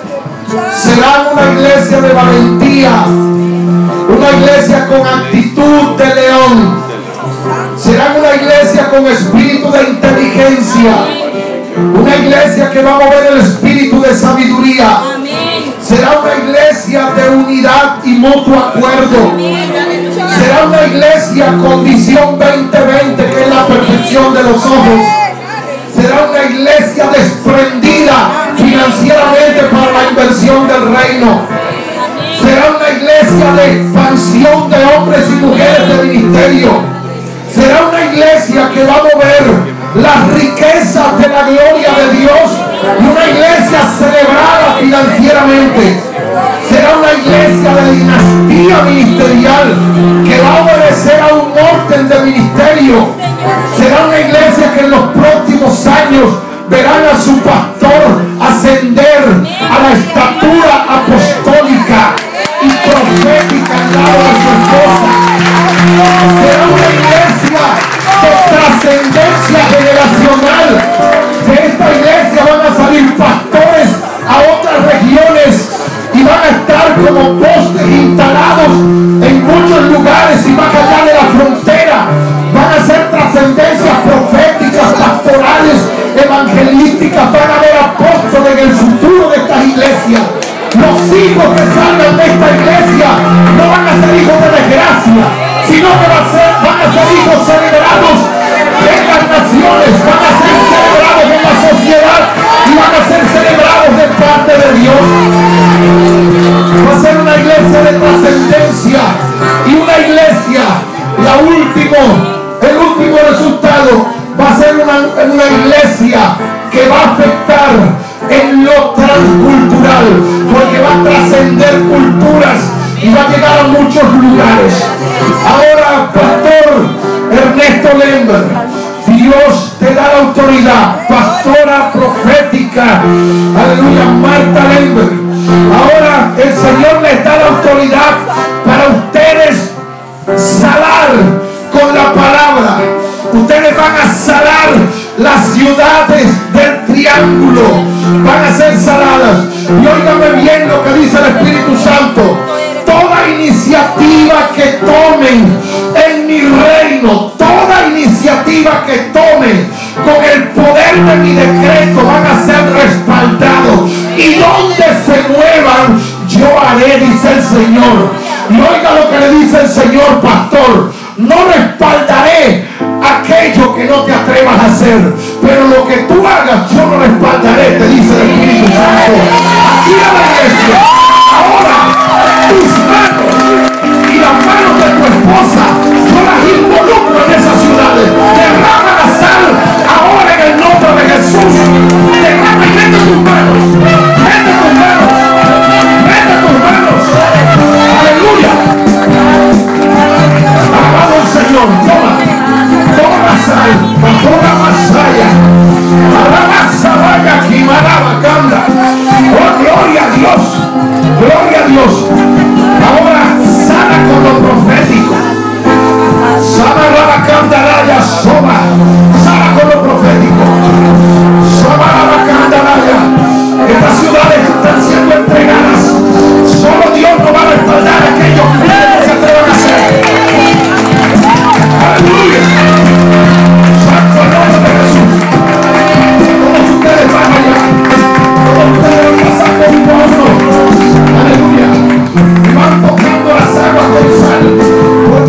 Serán una iglesia de valentía, una iglesia con actitud de león. Serán una iglesia con espíritu de inteligencia, una iglesia que va a mover el espíritu de sabiduría. Será una iglesia de unidad y mutuo acuerdo. Será una iglesia con visión 2020, que es la perfección de los ojos. Será una iglesia desprendida financieramente para la inversión del reino. Será una iglesia de expansión de hombres y mujeres de ministerio. Será una iglesia que va a mover las riquezas de la gloria de Dios, y una iglesia celebrada financieramente. Será una iglesia de dinastía ministerial que va a obedecer a un orden de ministerio. Será una iglesia que en los próximos años verán a su pastor ascender a la estatura apostólica y profética al lado de su esposa. Será una iglesia de trascendencia generacional. De esta iglesia van a salir pastores a otras regiones y van a estar como postes instalados en muchos lugares y más allá de la frontera. Van a ser trascendencias proféticas, pastorales, evangelísticas. Van a haber apóstoles en el futuro de estas iglesias. Los hijos que salgan de esta iglesia no en una iglesia que va a afectar en lo transcultural, porque va a trascender culturas y va a llegar a muchos lugares. Ahora, Pastor Ernesto Lembert, Dios te da la autoridad, pastora profética, aleluya, Marta Lembert. Ahora el Señor les da la autoridad para ustedes salar con la palabra. Ustedes van a salar las ciudades del triángulo, van a ser saladas. Y óigame bien lo que dice el Espíritu Santo: toda iniciativa que tomen en mi reino, toda iniciativa que tomen con el poder de mi decreto, van a ser respaldados. Y donde se muevan, yo haré, dice el Señor. Y oiga lo que le dice el Señor, pastor: no respaldaré aquello que no te atrevas a hacer, pero lo que tú hagas yo lo respaldaré, te dice el Espíritu Santo. Aquí a la iglesia, ahora tus manos y las manos de tu esposa, yo las involucro en esas ciudades. Derrama la sal ahora en el nombre de Jesús. Derrama y mete tus manos, mete tus manos, mete tus manos. Aleluya. Alabado el Señor. Toma la sal, toma masaya, alabanza vaya aquí, malaba canda. Oh, gloria a Dios, gloria a Dios. Ahora sana con lo profético. Sana la candalaya, soba, sana con lo profético. Soba la candalaya. Estas ciudades están siendo entregadas. Solo Dios no va a respaldar a aquellos que no se atrevan a hacer. Aleluya. Santo nombre de Jesús. Todos ustedes van allá. Todos ustedes van pasando uno a uno. Aleluya. Y van tocando las aguas con sal.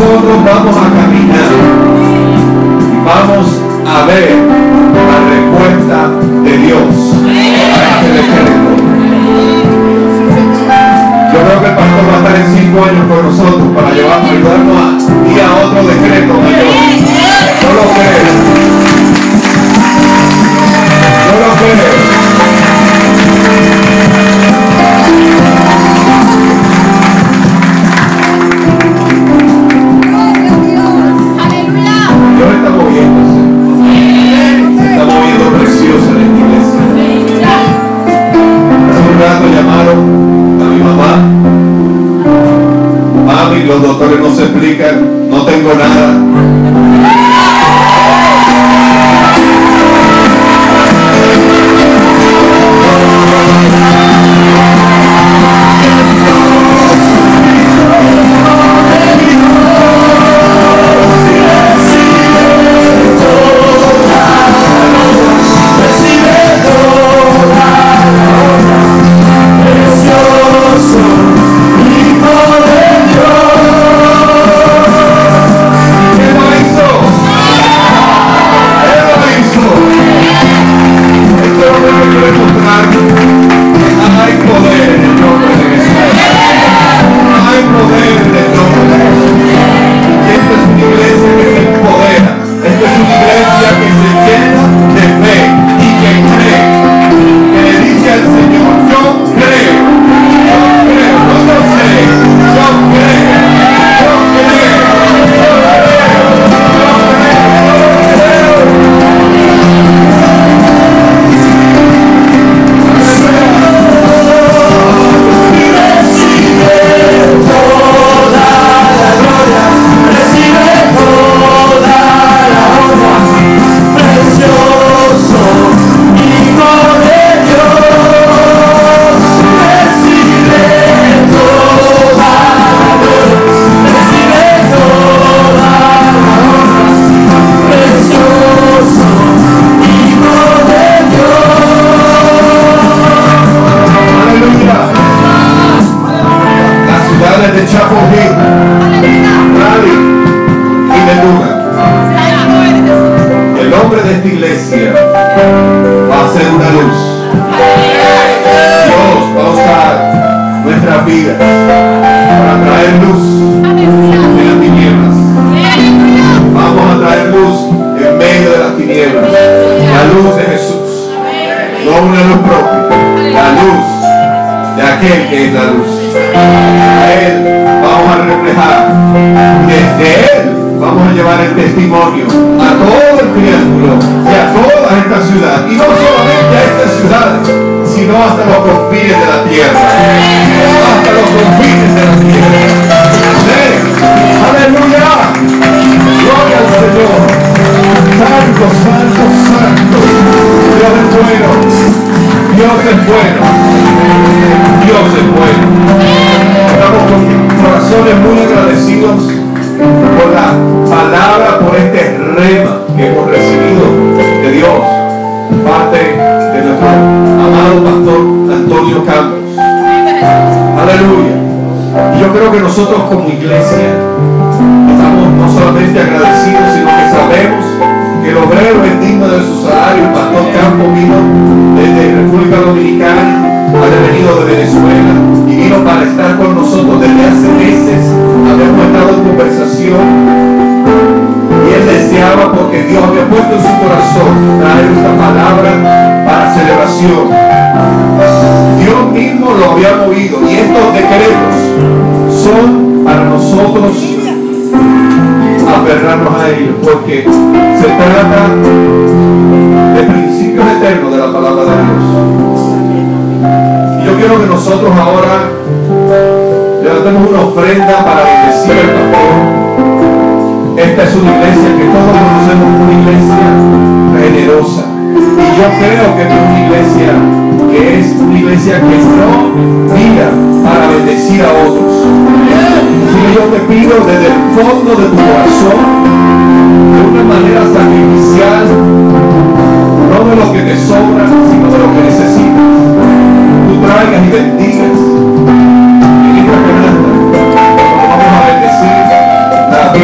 nosotros vamos a caminar y vamos a ver la respuesta de Dios a este decreto. Yo creo que el pastor va a estar en 5 años con nosotros para ayudarnos a ir a otro decreto mayor. Yo lo creo. Yo lo creo. Dios está moviéndose. Se está moviendo precioso en esta iglesia. Hace un rato llamaron a mi mamá. Mami, los doctores no se explican, no tengo nada. Nosotros como iglesia estamos no solamente agradecidos, sino que sabemos que el obrero es digno de su salario. El pastor Campo vino desde República Dominicana, ha venido de Venezuela y vino para estar con nosotros desde hace meses. Habíamos estado en conversación y él deseaba, porque Dios había puesto en su corazón traer esta palabra para celebración. Dios mismo lo había movido y estos decretos son para nosotros aferrarnos a ellos, porque se trata de principios eternos de la palabra de Dios. Y yo quiero que nosotros ahora levantemos una ofrenda para bendecir al pastor. Esta es una iglesia que todos conocemos como una iglesia generosa, y yo creo que es una iglesia que no mira para bendecir a otros. Así que yo te pido desde el fondo de tu corazón, de una manera sacrificial, no de lo que te sobra, sino de lo que necesitas, tú traigas y bendigas en esta canasta. Vamos a bendecir la vida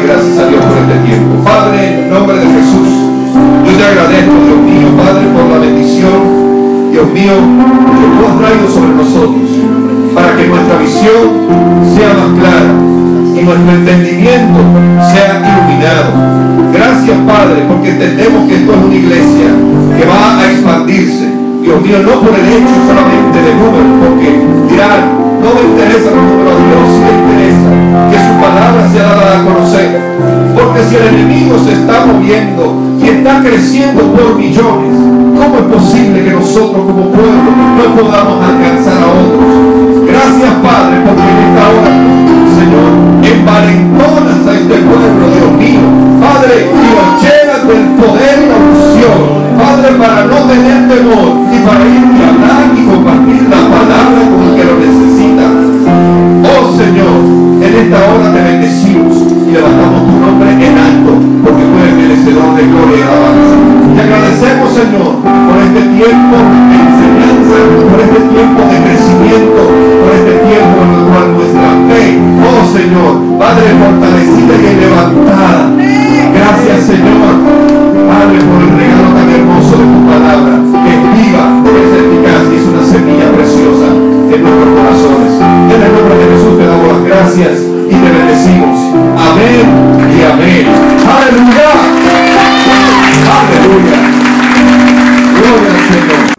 gracias a Dios por este tiempo. Padre, en el nombre de Jesús, yo te agradezco, Dios mío, Padre, por la bendición, Dios mío, que tú has traído sobre nosotros, para que nuestra visión sea más clara y nuestro entendimiento sea iluminado. Gracias, Padre, porque entendemos que esto es una iglesia que va a expandirse. Dios mío, no por el hecho solamente de números, porque dirán, no me interesa los números, a Dios sí le interesa que su palabra sea dada a conocer. Porque si el enemigo se está moviendo y está creciendo por millones, ¿cómo es posible que nosotros como pueblo no podamos alcanzar a otros? Gracias, Padre, porque en esta hora, Señor, envalentonas a este pueblo, Dios mío, Padre, y nos llenas del poder y la unción, Padre, para no tener temor y para ir y hablar y compartir la palabra con el que lo necesita. Oh Señor, en esta hora te bendecimos y levantamos tu nombre en alto, porque tú eres merecedor de gloria y alabanza. Te agradecemos, Señor, por este tiempo de enseñanza, por este tiempo de crecimiento, por este tiempo en el cual nuestra fe, oh Señor, Padre, fortalecida y levantada. Gracias, Señor, Padre, por el regalo tan hermoso de tu palabra, que es viva, que es eficaz y es una semilla preciosa en nuestros corazones. En el nombre de Jesús te damos las gracias y te bendecimos. Amén y amén. Aleluya. Aleluya. Gloria al Señor.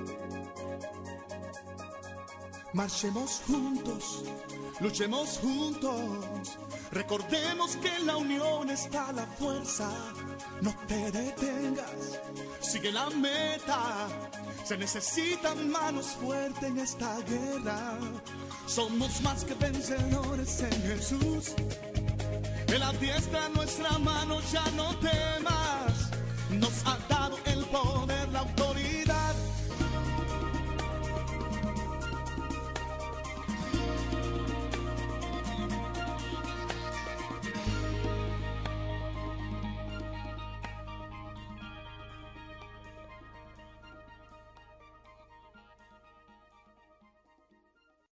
Marchemos juntos, luchemos juntos, recordemos que en la unión está la fuerza. No te detengas, sigue la meta. Se necesitan manos fuertes en esta guerra. Somos más que vencedores en Jesús. Él adiestra nuestra mano, ya no temas.